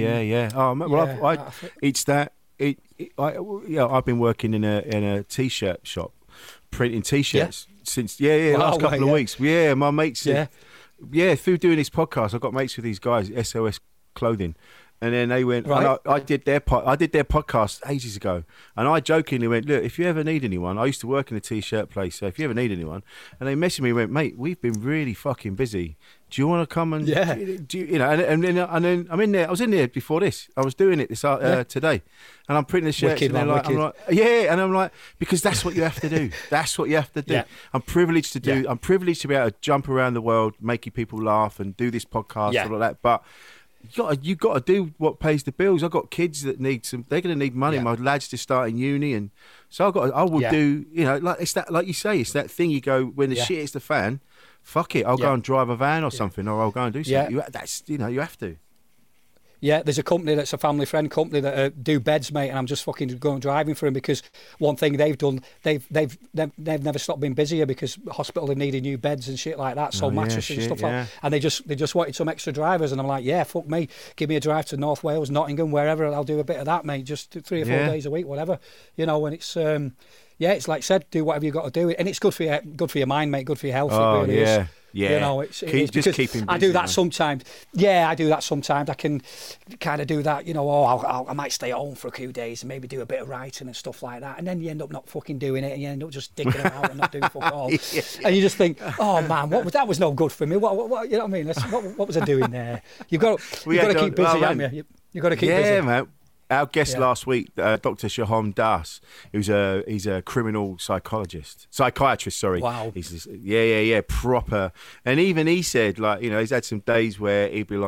It's that, I've been working in a t-shirt shop, printing t-shirts. Since last couple of weeks. My mates. Through doing this podcast, I've got mates with these guys, SOS Clothing, and then they went. Right. I did their podcast ages ago, and I jokingly went, "Look, if you ever need anyone, I used to work in a t-shirt place, so if you ever need anyone," and they messaged me and went, "Mate, we've been really fucking busy. Do you want to come and and then I'm in there. I was in there before this. I was doing it today, and I'm printing the shirts. And I'm like, because that's what you have to do. That's what you have to do. Yeah. I'm privileged to do. Yeah. I'm privileged to be able to jump around the world, making people laugh, and do this podcast and all that. But you got to do what pays the bills. I've got kids that need some. They're going to need money. My lads just starting uni, and so I will do. It's that, like you say, it's that thing. You go when the shit hits the fan. Fuck it, I'll go and drive a van or something, or I'll go and do something. You have to. Yeah, there's a company that's a family friend company that do beds, mate, and I'm just fucking going driving for them, because one thing they've done, they've never stopped being busier, because hospital have needed new beds and shit like that, so mattresses and stuff like that, and they just wanted some extra drivers, and I'm like, fuck me, give me a drive to North Wales, Nottingham, wherever, I'll do a bit of that, mate, just 3 or 4 days a week, whatever, and it's it's like I said, do whatever you got to do, and it's good for your mind, mate, good for your health. It really is. Yeah, just keep him busy. I do that sometimes. Yeah, I do that sometimes. I can kind of do that. I might stay at home for a few days and maybe do a bit of writing and stuff like that, and then you end up not fucking doing it, and you end up just digging it out and not doing fuck all. And you just think, oh man, that was no good for me. What you know what I mean? What was I doing there? You've got to keep busy, haven't you? You've got to keep busy. Yeah, man. Our guest last week, Dr. Shaham Das, he's a criminal psychiatrist. Sorry. Wow. He's proper. And even he said, like, he's had some days where he'd be like,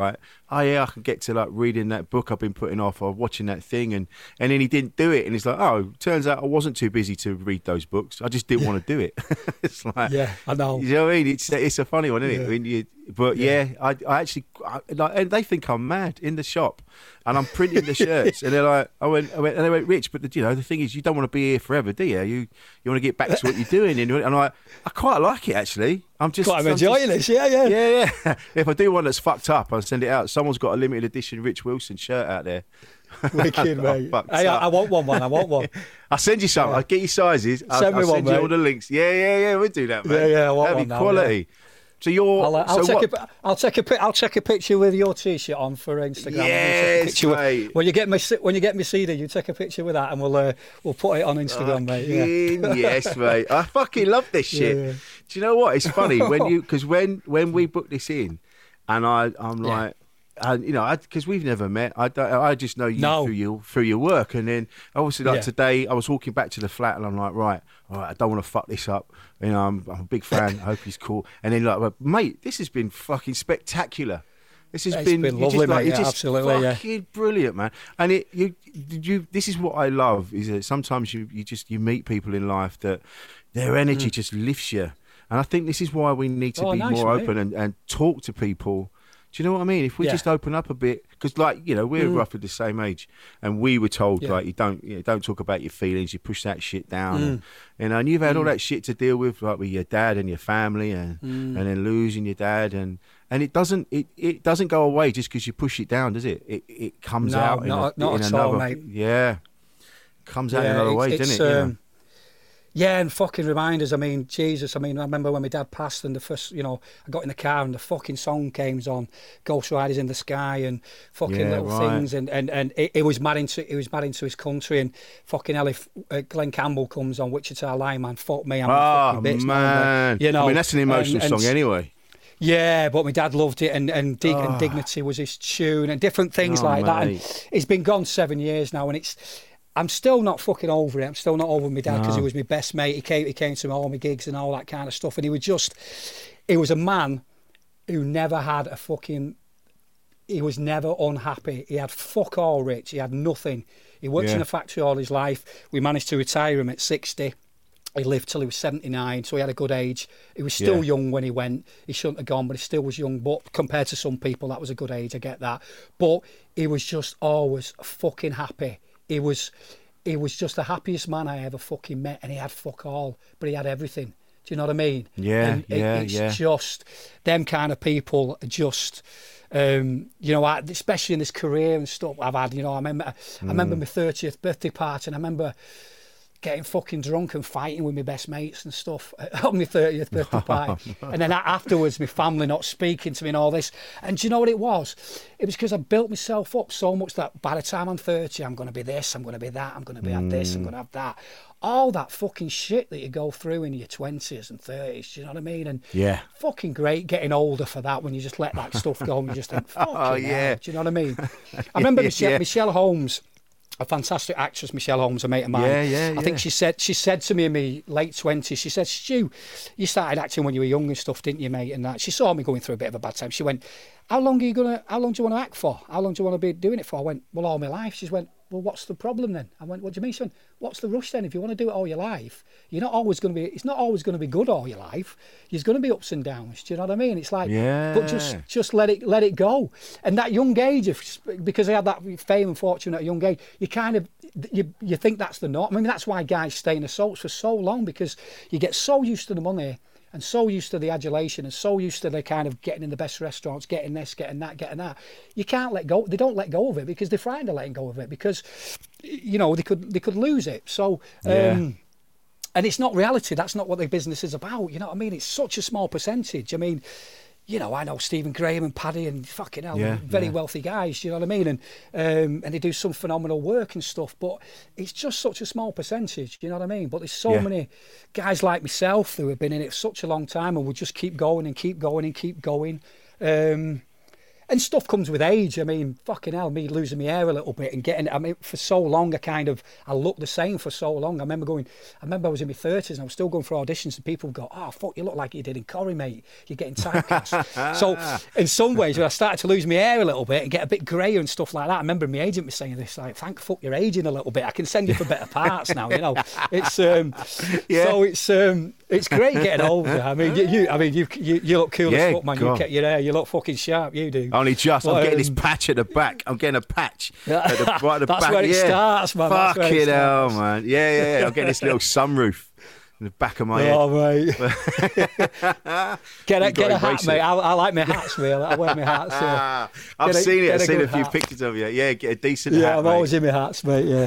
oh yeah, I can get to like reading that book I've been putting off or watching that thing, and then he didn't do it, and it's like, oh, turns out I wasn't too busy to read those books. I just didn't want to do it. It's like, yeah, I know. You know what I mean? It's a funny one, isn't it? When you, but I actually, and they think I'm mad in the shop, and I'm printing the shirts, and they're like, and they went, Rich, but the thing is, you don't want to be here forever, do you? You want to get back to what you're doing, and I'm like, I quite like it actually. I'm enjoying this, yeah. If I do one that's fucked up, I'll send it out. Someone's got a limited edition Rich Wilson shirt out there. Wicked, mate. Hey, I want one, man. I want one. I'll send you some. I'll get you sizes. I'll send you all the links. Yeah. We'll do that, man. Yeah. I want That'd one be quality. Now, so you're. I'll take a picture with your T-shirt on for Instagram. Yes, mate. When you get me CD, you take a picture with that, and we'll put it on Instagram, mate. Yeah. Yes, mate. I fucking love this shit. Yeah. Do you know what? It's funny when we booked this in, and I'm like. And because we've never met, I just know you through your work, and then obviously today I was walking back to the flat, and I'm like, right, all right, I don't want to fuck this up. I'm a big fan. I hope he's cool. And then well, mate, this has been fucking spectacular. This has been lovely, mate. It's just absolutely, fucking brilliant, man. And this is what I love is that sometimes you meet people in life that their energy just lifts you, and I think this is why we need to be more open and talk to people. Do you know what I mean? If we just open up a bit, because we're roughly the same age, and we were told like you don't talk about your feelings, you push that shit down, and you've had all that shit to deal with, like with your dad and your family, and then losing your dad, and it doesn't go away just because you push it down, does it? It comes out not in at another, all, mate. Yeah, comes out in another way, doesn't it? Yeah, and fucking reminders. I mean, Jesus. I mean, I remember when my dad passed, and the first, I got in the car and the fucking song came on, "Ghost Riders in the Sky," and fucking little things, and it was mad into his country, and fucking hell, if Glenn Campbell comes on, Wichita Lineman, fuck me, I'm fucking bits, man. I mean, that's an emotional song anyway. Yeah, but my dad loved it, and Dignity was his tune, and different things like that. And it's been gone 7 years now, and I'm still not fucking over it. I'm still not over my dad because he was my best mate. He came to all my gigs and all that kind of stuff. And he was a man who never had he was never unhappy. He had fuck all, Rich. He had nothing. He worked in a factory all his life. We managed to retire him at 60. He lived till he was 79, so he had a good age. He was still young when he went. He shouldn't have gone, but he still was young. But compared to some people, that was a good age. I get that. But he was just always fucking happy. He was just the happiest man I ever fucking met, and he had fuck all, but he had everything. Do you know what I mean? It's just them kind of people. Just especially in this career and stuff I've had. I remember my 30th birthday party, and I remember getting fucking drunk and fighting with my best mates and stuff on my 30th birthday party. And then afterwards, my family not speaking to me and all this. And do you know what it was? It was because I built myself up so much that by the time I'm 30, I'm going to be this, I'm going to be that, I'm going to be have this, I'm going to have that. All that fucking shit that you go through in your 20s and 30s, do you know what I mean? And fucking great getting older for that when you just let that stuff go and you just think, fuck hell, do you know what I mean? I remember Michelle Holmes, a fantastic actress, Michelle Holmes, a mate of mine. I think she said to me in my late 20s, she said, "Stu, you started acting when you were young and stuff, didn't you, mate?" And that. She saw me going through a bit of a bad time. She went, how long do you want to act for? How long do you want to be doing it for? I went, well, all my life. She went, well, what's the problem then? I went, what do you mean? She went, what's the rush then? If you want to do it all your life, it's not always going to be good all your life. There's going to be ups and downs. Do you know what I mean? It's like, but just let it go. And that young age, because I had that fame and fortune at a young age, you kind of, you think that's the norm. I mean, that's why guys stay in assaults for so long, because you get so used to the money and so used to the adulation and so used to the kind of getting in the best restaurants, getting this, getting that. You can't let go. They don't let go of it because they're frightened of letting go of it because, they could lose it. So, and it's not reality. That's not what the business is about. You know what I mean? It's such a small percentage. I mean, I know Stephen Graham and Paddy and fucking hell, very wealthy guys, you know what I mean? And they do some phenomenal work and stuff, but it's just such a small percentage, you know what I mean? But there's so many guys like myself who have been in it for such a long time and will just keep going and keep going and keep going. And And stuff comes with age. I mean, fucking hell, me losing my hair a little bit and getting, I mean, for so long, I looked the same for so long. I remember I was in my 30s and I was still going for auditions and people would go, oh, fuck, you look like you did in Corrie, mate. You're getting typecast. So in some ways, when I started to lose my hair a little bit and get a bit greyer and stuff like that, I remember my agent was saying this, like, thank fuck you're aging a little bit. I can send you for better parts now, you know. It's, so it's great getting older. I mean, you look cool as fuck, man. You kept your hair, you look fucking sharp, you do. Only just. I'm getting this patch at the back. I'm getting a patch right at the That's back. Where it starts, man. Fucking hell, man. Yeah. I'm getting this little sunroof in the back of my head. Oh, mate. get a hat, mate. I like my hats, mate. I wear my hats. I've seen it. I've seen a few pictures of you. Yeah, get a decent hat, Yeah, I'm always in my hats, mate, yeah.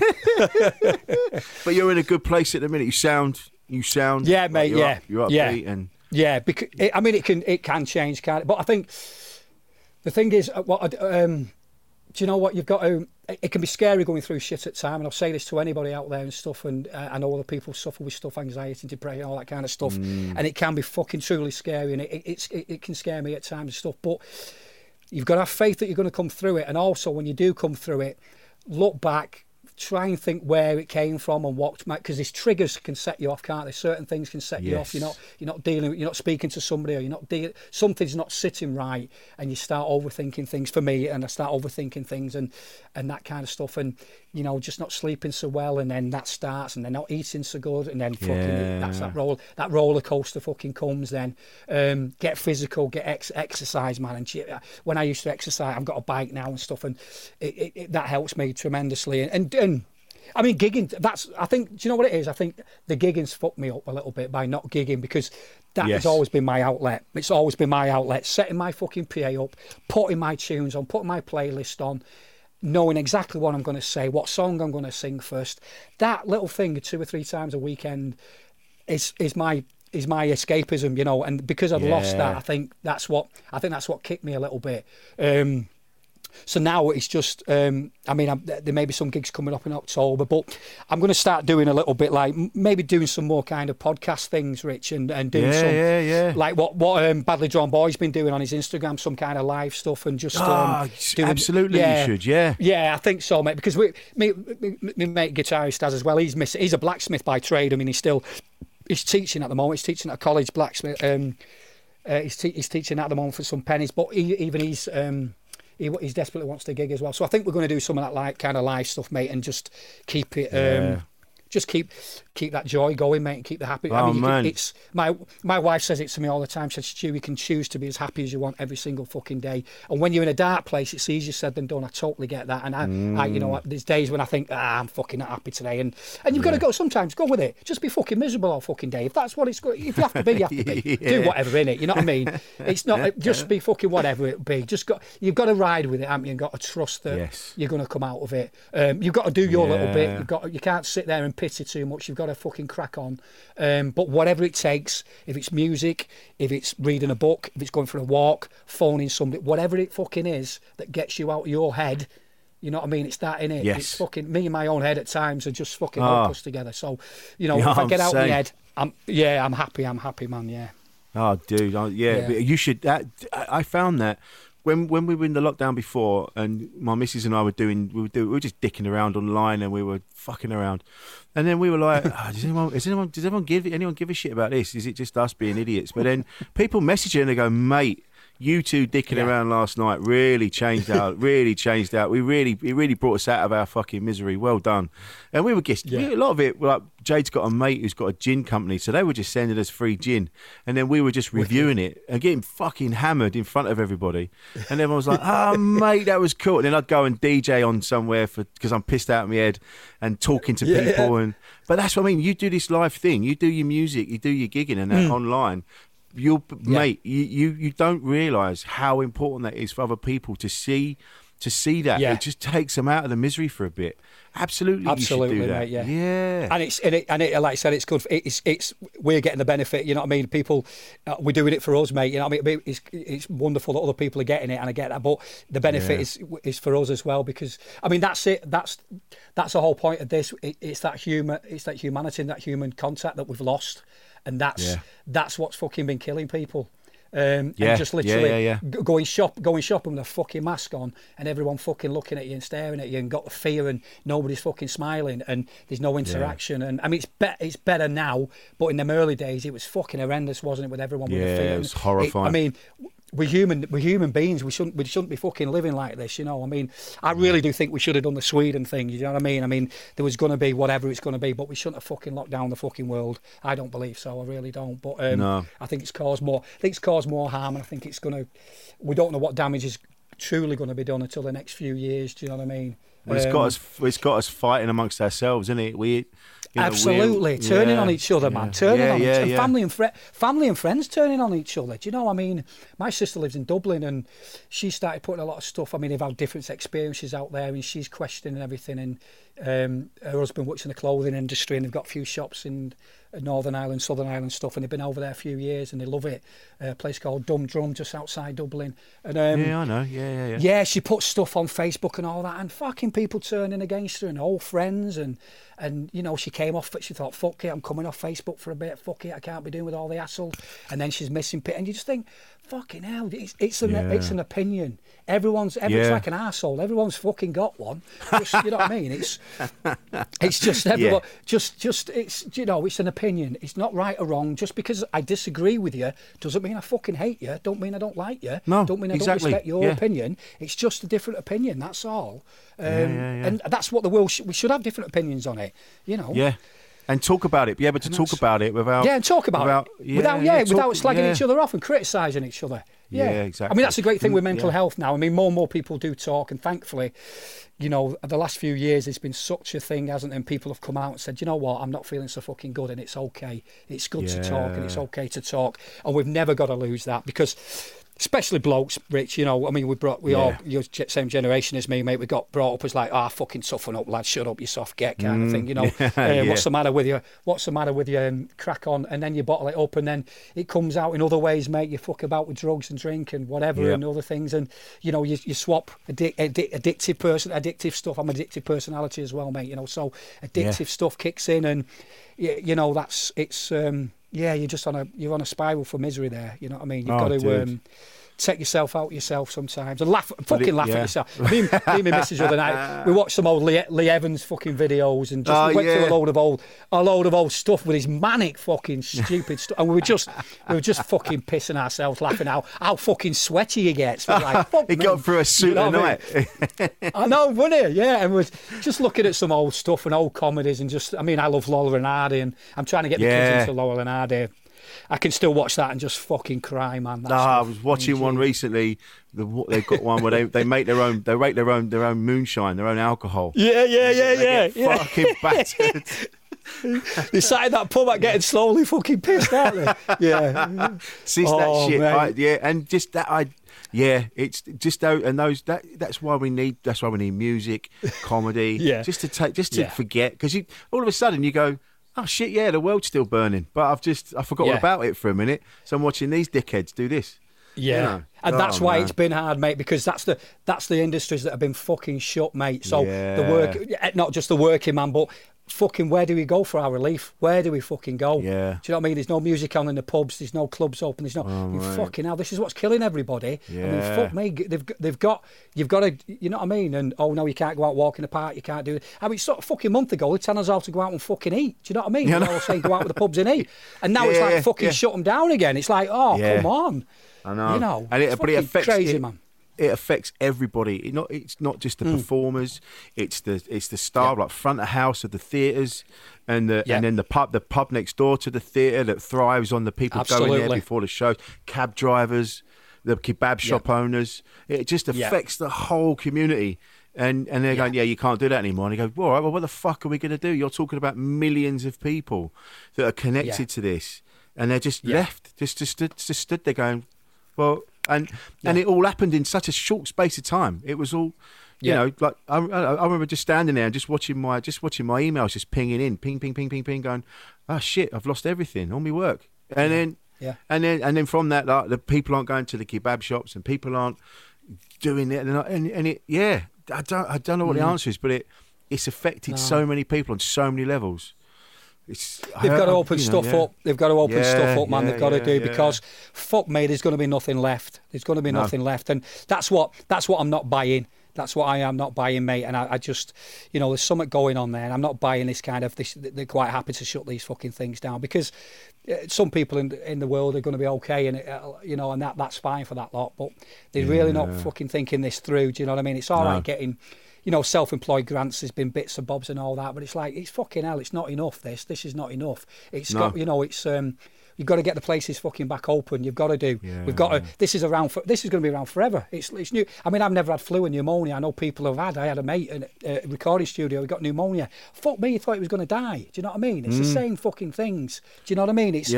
But you're in a good place at the minute. You sound. Yeah, mate, like you're upbeat and... Yeah, because, it can change, can't it? But I think... The thing is, do you know what? You've got to. It can be scary going through shit at time, and I'll say this to anybody out there and stuff. And I know other people suffer with stuff, anxiety, depression, all that kind of stuff, and it can be fucking truly scary, and it can scare me at times and stuff. But you've got to have faith that you're going to come through it, and also when you do come through it, look back. Try and think where it came from and what, because these triggers can set you off, can't they? Certain things can set you off. You're not speaking to somebody, or something's not sitting right, and you start overthinking things. For me, and I start overthinking things and that kind of stuff, and just not sleeping so well, and then that starts, and then not eating so good, and then fucking that's that roller coaster fucking comes. Then get physical, get exercise, man. And when I used to exercise, I've got a bike now and stuff, and that helps me tremendously. And I mean, gigging, I think, do you know what it is? I think the gigging's fucked me up a little bit by not gigging, because that has always been my outlet. It's always been my outlet, setting my fucking PA up, putting my tunes on, putting my playlist on, knowing exactly what I'm going to say, what song I'm going to sing first. That little thing 2 or 3 times a weekend is my escapism, and because I've lost that, I think that's what kicked me a little bit. So now it's just, there may be some gigs coming up in October, but I'm going to start doing a little bit, like maybe doing some more kind of podcast things, Rich, and doing some like what Badly Drawn Boy's been doing on his Instagram, some kind of live stuff, and just doing, absolutely, you should, yeah, I think so, mate, because my mate guitarist as well. He's a blacksmith by trade. I mean, he's teaching at the moment. He's teaching at a college blacksmith. He's teaching at the moment for some pennies, but he desperately wants to gig as well. So I think we're going to do some of that like kind of live stuff, mate, and just keep it, just keep that joy going, mate, and keep the happy. It's my wife says it to me all the time. She says, Stu, you can choose to be as happy as you want every single fucking day. And when you're in a dark place, it's easier said than done. I totally get that. And I there's days when I think, I'm fucking not happy today. And you've got to go with it. Just be fucking miserable all fucking day. If that's what it's if you have to be, you have to be. Do whatever in it. You know what I mean? It's not just be fucking whatever it be. You've got to ride with it, haven't you? You've got to trust that you're going to come out of it. You've got to do your little bit. You can't sit there and pity too much. You've got to fucking crack on. But whatever it takes, if it's music, if it's reading a book, if it's going for a walk, phoning somebody, whatever it fucking is that gets you out of your head, you know what I mean? It's that, innit? Yes. It's fucking, me and my own head at times are just fucking hopeless together. So, if I get out of my head, I'm happy, man, yeah. Oh, dude, you should, I found that when we were in the lockdown before, and my missus and I were just dicking around online, and we were fucking around, and then we were like, does anyone give a shit about this? Is it just us being idiots? But then people message you and they go, mate, you two dicking around last night really changed out. It really brought us out of our fucking misery. Well done. And we were a lot of it, like Jade's got a mate who's got a gin company, so they were just sending us free gin, and then we were just reviewing it and getting fucking hammered in front of everybody. And everyone was like, mate, that was cool. And then I'd go and DJ on somewhere because I'm pissed out of my head and talking to people. But that's what I mean. You do this live thing. You do your music. You do your gigging and that online. Mate, you don't realise how important that is for other people to see that. It just takes them out of the misery for a bit. Absolutely, you should do that. Mate, yeah. And it, like I said, it's good. It's we're getting the benefit. You know what I mean? People, we're doing it for us, mate. You know what I mean? It's wonderful that other people are getting it, and I get that. But the benefit is for us as well, because I mean that's it. That's the whole point of this. It's that humanity and that human contact that we've lost, and that's what's fucking been killing people. And just literally going shopping with a fucking mask on, and everyone fucking looking at you and staring at you, and got the fear, and nobody's fucking smiling, and there's no interaction. And I mean, it's better now, but in them early days it was fucking horrendous, wasn't it? With everyone with the fear. It was horrifying. We're human beings. We shouldn't be fucking living like this, you know. I mean, I really do think we should have done the Sweden thing. You know what I mean? I mean, there was going to be whatever it's going to be, but we shouldn't have fucking locked down the fucking world. I don't believe so. I really don't. But no. I think it's caused more. I think it's caused more harm, and I think it's going to. We don't know what damage is truly going to be done until the next few years. Do you know what I mean? Well, it's got us fighting amongst ourselves, isn't it? Absolutely, turning on each other, man. Turning on each other. Family and friends turning on each other. Do you know? I mean, my sister lives in Dublin, and she started putting a lot of stuff. I mean, they've had different experiences out there, and she's questioning everything. And her husband works in the clothing industry, and they've got a few shops in Northern Ireland, Southern Ireland stuff, and they've been over there a few years, and they love it. A place called Dumb Drum, just outside Dublin. And I know. Yeah. Yeah, she puts stuff on Facebook and all that, and fucking people turning against her, and old friends, and you know, she came off. She thought, fuck it, I'm coming off Facebook for a bit. Fuck it, I can't be doing with all the hassle. And then she's missing and you just think, fucking hell, it's an opinion. Everyone's like an arsehole. Everyone's fucking got one. Just, you know what I mean? It's just everyone. Just it's, you know, it's an opinion. It's not right or wrong. Just because I disagree with you doesn't mean I fucking hate you. Don't mean I don't like you. No, don't mean I don't respect your opinion. It's just a different opinion. That's all. And that's what the world. We should have different opinions on it. You know. Yeah. And talk about it. Be able to talk about it without. Yeah, and talk about it without slagging each other off and criticising each other. Yeah, exactly. I mean, that's the great thing with mental health now. I mean, more and more people do talk, and thankfully, you know, the last few years it's been such a thing, hasn't it? And people have come out and said, you know what, I'm not feeling so fucking good, and it's okay. It's good to talk, and it's okay to talk, and we've never got to lose that, because especially blokes, Rich, you know, I mean, we all, you're same generation as me, mate, we got brought up as like, fucking toughen up, lad, shut up, you soft get kind of thing, you know. What's the matter with you? What's the matter with you? Crack on. And then you bottle it up, and then it comes out in other ways, mate. You fuck about with drugs and drink and whatever and other things, and, you know, you swap addictive stuff. I'm an addictive personality as well, mate, you know, so addictive stuff kicks in, and, you know, you're just on a spiral for misery there. You know what I mean? You've got to take yourself out yourself sometimes and laugh at yourself. Me and my missus the other night, we watched some old Lee Evans fucking videos, and just went through a load of old stuff with his manic fucking stupid stuff, and we were just fucking pissing ourselves laughing how fucking sweaty he gets. We're like, fuck, he got through a suit at night. I know, wasn't he? Yeah, and we're just looking at some old stuff and old comedies, and just, I mean, I love Laurel and Hardy, and I'm trying to get the kids into Laurel and Hardy. I can still watch that and just fucking cry, man. I was watching one recently. They've got one where they make their own moonshine, their own alcohol. Yeah. Fucking battered. They sat in that pub getting slowly fucking pissed, aren't they? Yeah. See, that shit. And just that it's just out, and that's why we need music, comedy, just to forget, because you all of a sudden you go, oh shit, yeah, the world's still burning, but I forgot all about it for a minute, so I'm watching these dickheads do this. Yeah, you know? And that's why it's been hard, mate, because that's the industries that have been fucking shut, mate. So not just the working man, but fucking, where do we go for our relief? Where do we fucking go? Yeah. Do you know what I mean? There's no music on in the pubs. There's no clubs open. There's no fucking hell. This is what's killing everybody. Yeah. I mean, fuck me. You've got to, you know what I mean? And no, you can't go out walking the park. You can't do it. I mean, sort of fucking month ago, they telling us all to go out and fucking eat. Do you know what I mean? They're all saying go out with the pubs and eat. And now it's like fucking shut them down again. It's like, come on. I know. You know, but it affects crazy, man. It affects everybody. It's not just the performers. It's the staff, like front of house of the theatres, and then the pub next door to the theatre that thrives on the people going there before the show. Cab drivers, the kebab shop owners. It just affects the whole community. And they're going, you can't do that anymore. And you go, all right, well, what the fuck are we going to do? You're talking about millions of people that are connected to this, and they're just left, just stood there going, well. And it all happened in such a short space of time. It was all, you know, like I remember just standing there and just watching my emails just pinging in, ping, going, oh shit, I've lost everything, all my work. And then from that, like, the people aren't going to the kebab shops, and people aren't doing it, I don't know what the answer is, but it's affected so many people on so many levels. They've got to open stuff up. They've got to open stuff up, man. They've got to do because fuck me, there's going to be nothing left. There's going to be nothing left, and that's what I'm not buying. That's what I am not buying, mate. And I just, there's something going on there. And I'm not buying this kind of this. They're quite happy to shut these fucking things down because some people in the world are going to be okay, and and that's fine for that lot. But they're really not fucking thinking this through. Do you know what I mean? It's all right getting, self-employed grants. There's been bits and bobs and all that, but it's like it's fucking hell. It's not enough. This is not enough. It's got, it's. You've got to get the places fucking back open. You've got to do. We've got to. This is going to be around forever. It's new. I mean, I've never had flu and pneumonia. I know people have had. I had a mate in a recording studio who got pneumonia. Fuck me, he thought he was going to die. Do you know what I mean? It's the same fucking things. Do you know what I mean? It's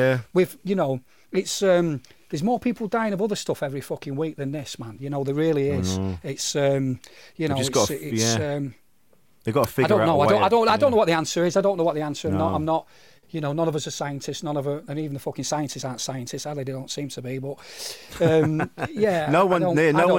it's there's more people dying of other stuff every fucking week than this, man. There really is. It's they've got to figure out. I don't know what the answer is. I don't know what the answer is. I'm not. None of us are scientists. And even the fucking scientists aren't scientists. They don't seem to be. But no one.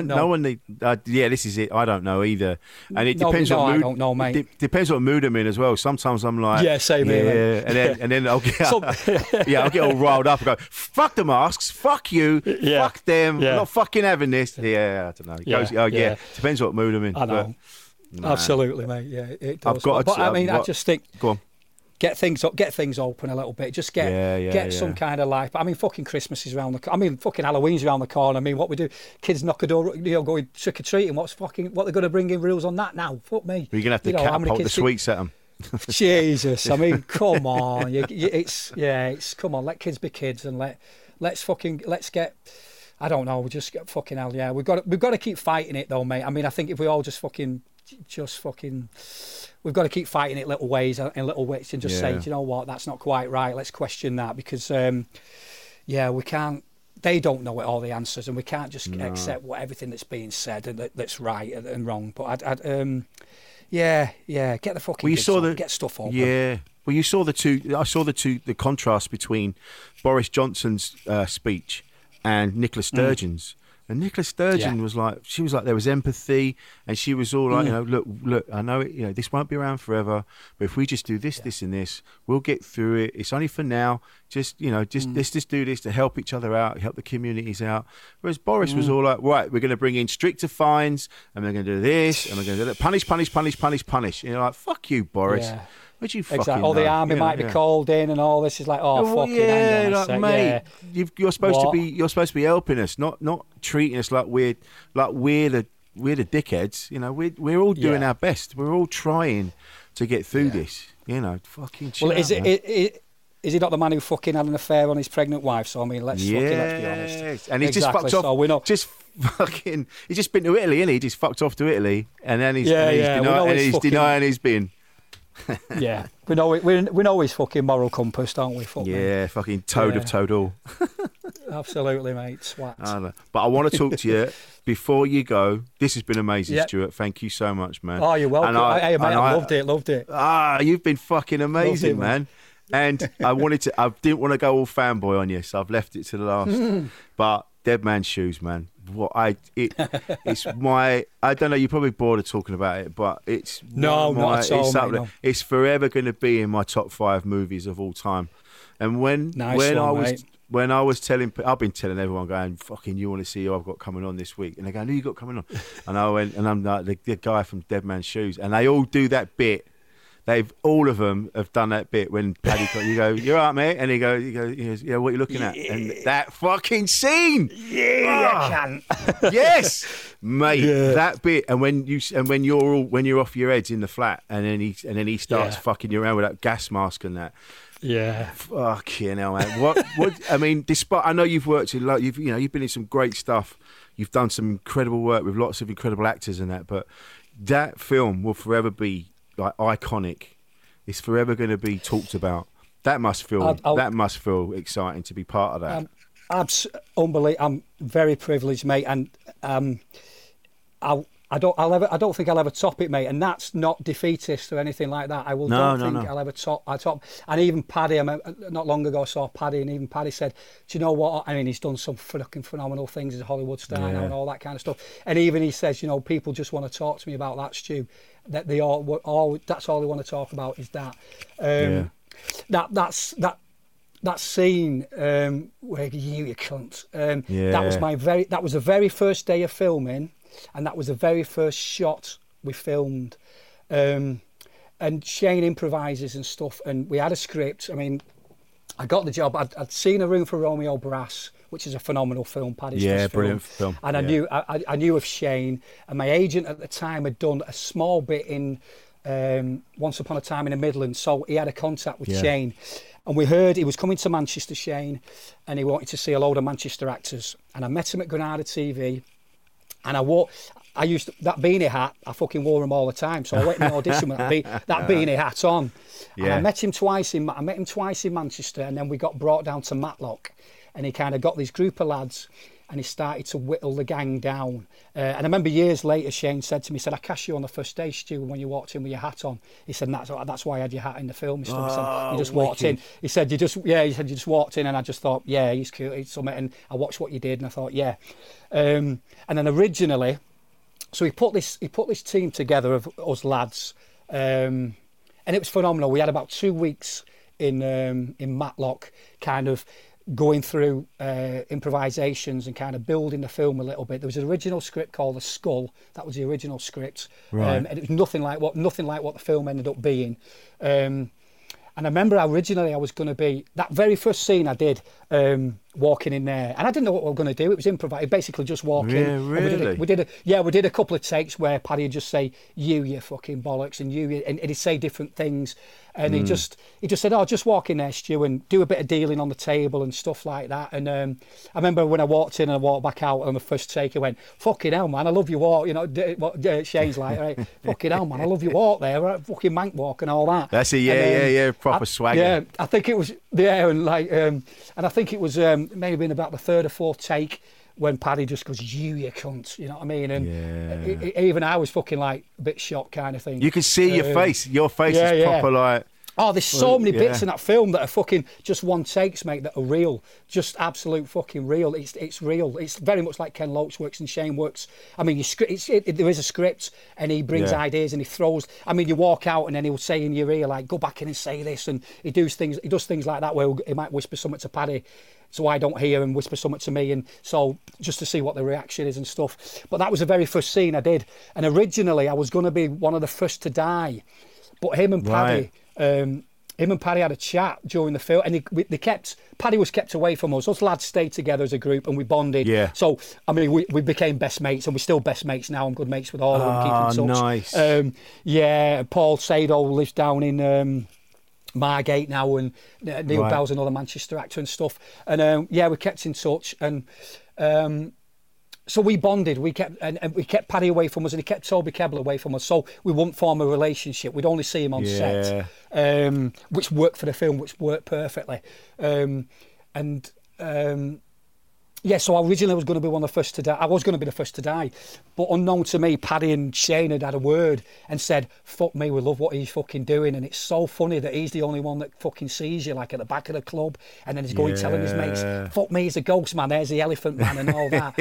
This is it. I don't know either. And it depends what mood. I don't know, mate. Depends what mood I'm in as well. Sometimes I'm like, same here. And then I'll get, I'll get all riled up and go, fuck the masks, fuck you, fuck them. I'm not fucking having this. I don't know. Depends what mood I'm in. I know. Absolutely, mate. Yeah, it does. I just think. Go on. Get things open a little bit. Just get some kind of life. I mean, fucking Christmas is around the corner. I mean, fucking Halloween's around the corner. I mean, what we do? Kids knock a door, going trick or treating. What they're going to bring in rules on that now? Fuck me. You're going to have to catapult the sweets at them. Jesus, I mean, come on. It's come on. Let kids be kids, and let's get. I don't know. Just get fucking hell. Yeah, we've got to keep fighting it though, mate. I mean, I think if we all just fucking. We've got to keep fighting it little ways in little ways and just say, do you know what, that's not quite right. Let's question that because, we can't. They don't know all the answers, and we can't just accept everything that's being said and that's right and wrong. But get the fucking get stuff open. Yeah. Well, you saw the contrast between Boris Johnson's speech and Nicola Sturgeon's. And Nicola Sturgeon was like, there was empathy, and she was all like, look, I know it, this won't be around forever, but if we just do this, this, and this, we'll get through it. It's only for now. Let's just do this to help each other out, help the communities out. Whereas Boris was all like, right, we're going to bring in stricter fines, and we're going to do this, and we're going to do that. Punish. And you're like, fuck you, Boris. Yeah. Would you fucking know? The army might be called in and all this is like, hang on a sec. Mate, you're supposed to be helping us, not treating us like we're the dickheads. We're all doing our best. We're all trying to get through this. Fucking chill. Well, is he not the man who fucking had an affair on his pregnant wife? So I mean, let's be honest. And he's just fucked off. So we're not He's just been to Italy, innit? He just fucked off to Italy, and then he's denying he's been. Yeah, we know his fucking moral compass, don't we? Fucking toad of toad all. Absolutely, mate. Swat. But I want to talk to you before you go. This has been amazing, Stuart. Thank you so much, man. Oh, you're welcome. I loved it. You've been fucking amazing, man. And I didn't want to go all fanboy on you, so I've left it to the last. But Dead Man's Shoes, man. It's my. I don't know. You're probably bored of talking about it, but it's not at all. Mate, it's forever going to be in my top 5 movies of all time. And when I was telling, I've been telling everyone, going, fucking, you want to see who I've got coming on this week? And they go, who you got coming on? And I went, and I'm like the guy from Dead Man's Shoes, and they all do that bit. All of them have done that bit when Paddy, you go, you're right, mate, and he goes, yeah, what are you looking at? And that fucking scene, I can, yes, mate, that bit, and when you're off your heads in the flat, and then he starts fucking you around with that gas mask and that. Yeah, fucking hell, man. What? I mean, despite I know you've worked in you've been in some great stuff. You've done some incredible work with lots of incredible actors and that, but that film will forever be like iconic. It's forever going to be talked about. That must feel exciting to be part of that. Unbelievable. I'm very privileged, mate, and I don't think I'll ever top it, mate. And that's not defeatist or anything like that. I'll ever top. And even Paddy, not long ago I saw Paddy, and even Paddy said, do you know what? I mean, he's done some fucking phenomenal things as a Hollywood star now and all that kind of stuff. And even he says, people just want to talk to me about that, Stu. That they all that's all they want to talk about is that. that scene where you cunt. That was the very first day of filming, and that was the very first shot we filmed. And Shane improvises and stuff, and we had a script. I mean, I got the job. I'd seen A Room for Romeo Brass, which is a phenomenal film, Paddy's first brilliant film. And I knew of Shane, and my agent at the time had done a small bit in Once Upon a Time in the Midlands, so he had a contact with Shane. And we heard he was coming to Manchester, Shane, and he wanted to see a load of Manchester actors. And I met him at Granada TV, and I used that beanie hat. I fucking wore them all the time. So I went in the audition with that beanie hat on. Yeah. And I met him twice in Manchester, and then we got brought down to Matlock, and he kind of got this group of lads, and he started to whittle the gang down. And I remember years later, Shane said to me, he said, "I cast you on the first day, Stu, when you walked in with your hat on." He said, "That's why I had your hat in the film." He said, "You just walked in." He said, "You just walked in," and I just thought, yeah, he's cool, he's something. And I watched what you did, and I thought, yeah. And then originally, so he put this team together of us lads, and it was phenomenal. We had about 2 weeks in Matlock, kind of going through improvisations and kind of building the film a little bit. There was an original script called The Skull. That was the original script, and it was nothing like what the film ended up being. And I remember originally I was going to be, that very first scene I did, walking in there, and I didn't know what we were going to do. It was improvised, basically just walking. Yeah, really? We did a couple of takes where Paddy would just say, you fucking bollocks, and and he'd say different things. And he just said, "Oh, just walk in there, Stu, and do a bit of dealing on the table and stuff like that." And I remember when I walked in and I walked back out on the first take, I went, "Fucking hell, man, I love your walk." You know, what Shane's like, right? "Fucking hell, man, I love your walk there, right? Fucking mank walk and all that." That's it, proper swagger. Yeah, I think it was, and I think it was maybe been about the third or fourth take when Paddy just goes, you cunt, you know what I mean? And even I was fucking like a bit shocked, kind of thing. You can see your face. Your face is proper like. Oh, there's so many bits in that film that are fucking just one takes, mate, that are real. Just absolute fucking real. It's real. It's very much like Ken Loach works and Shane works. I mean, there is a script, and he brings ideas and he throws. I mean, you walk out and then he'll say in your ear, like, "Go back in and say this," and he does things like that where he might whisper something to Paddy, so I don't hear, and whisper something to me, and so just to see what the reaction is and stuff. But that was the very first scene I did, and originally I was going to be one of the first to die, but him and Paddy had a chat during the film, and Paddy was kept away from us. Us lads stayed together as a group, and we bonded. Yeah. So I mean, we became best mates, and we're still best mates now. I'm good mates with all of them. Keep in touch. Nice. Paul Sado lives down in Margate now, and Neil Bell's another Manchester actor and stuff. And we kept in touch, and so we bonded. We kept Paddy away from us, and he kept Toby Kebbell away from us. So we wouldn't form a relationship. We'd only see him on set, which worked for the film, which worked perfectly. So originally I was going to be one of the first to die. I was going to be the first to die, but unknown to me, Paddy and Shane had a word and said, "Fuck me, we love what he's fucking doing." And it's so funny that he's the only one that fucking sees you, like at the back of the club, and then he's going telling his mates, "Fuck me, he's a ghost man. There's the elephant man," and all that.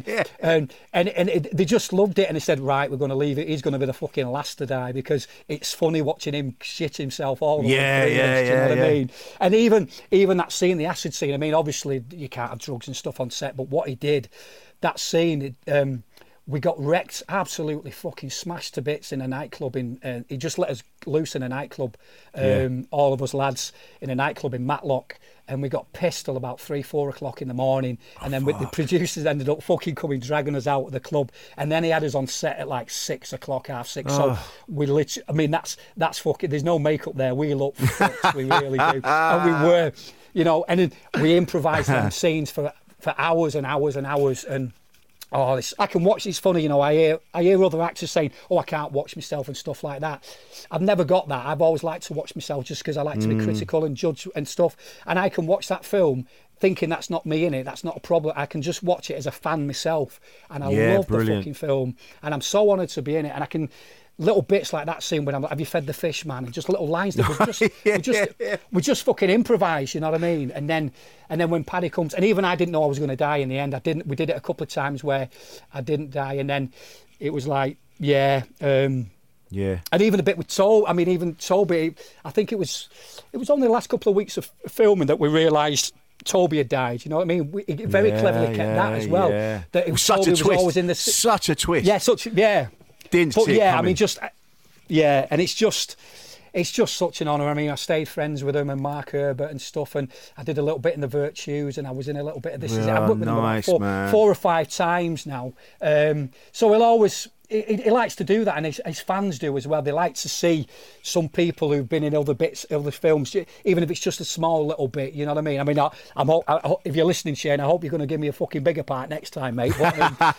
They just loved it, and they said, "Right, we're going to leave it. He's going to be the fucking last to die because it's funny watching him shit himself all the way through. You know what I mean?" And even that scene, the acid scene. I mean, obviously you can't have drugs and stuff on set, but what he did, that scene, we got wrecked, absolutely fucking smashed to bits in a nightclub. He just let us loose in a nightclub, all of us lads in a nightclub in Matlock, and we got pissed till about 3-4 o'clock in the morning, and then the producers ended up fucking dragging us out of the club, and then he had us on set at like 6 o'clock, 6:30. So we literally, I mean, that's fucking, there's no makeup there, we look fucked, we really do. And we were, you know, and then we improvised them scenes for hours and hours and hours, and I can watch. It's funny, you know. I hear other actors saying, "Oh, I can't watch myself" and stuff like that. I've never got that. I've always liked to watch myself just because I like to be critical and judge and stuff. And I can watch that film thinking that's not me in it. That's not a problem. I can just watch it as a fan myself, and I love the fucking film. And I'm so honoured to be in it. And I can. Little bits like that scene when I'm like, "Have you fed the fish, man?" And just little lines that we just fucking improvise, you know what I mean? And then when Paddy comes, and even I didn't know I was going to die in the end. We did it a couple of times where I didn't die, and then it was like, Yeah. And even a bit with Toby. I mean, even Toby, I think it was only the last couple of weeks of filming that we realised Toby had died. You know what I mean? He very cleverly kept that as well. Yeah. That it was such Toby a twist. was always in the such a twist. Yeah, Didn't but see it yeah, coming. I mean, and it's just such an honour. I mean, I stayed friends with him and Mark Herbert and stuff, and I did a little bit in the Virtues, and I was in a little bit of This Is It. I've worked with him about 4 or 5 times now. So he'll always. He likes to do that, and his fans do as well. They like to see some people who've been in other films, even if it's just a small little bit. You know what I mean? I mean, if you're listening, Shane, I hope you're going to give me a fucking bigger part next time, mate. But,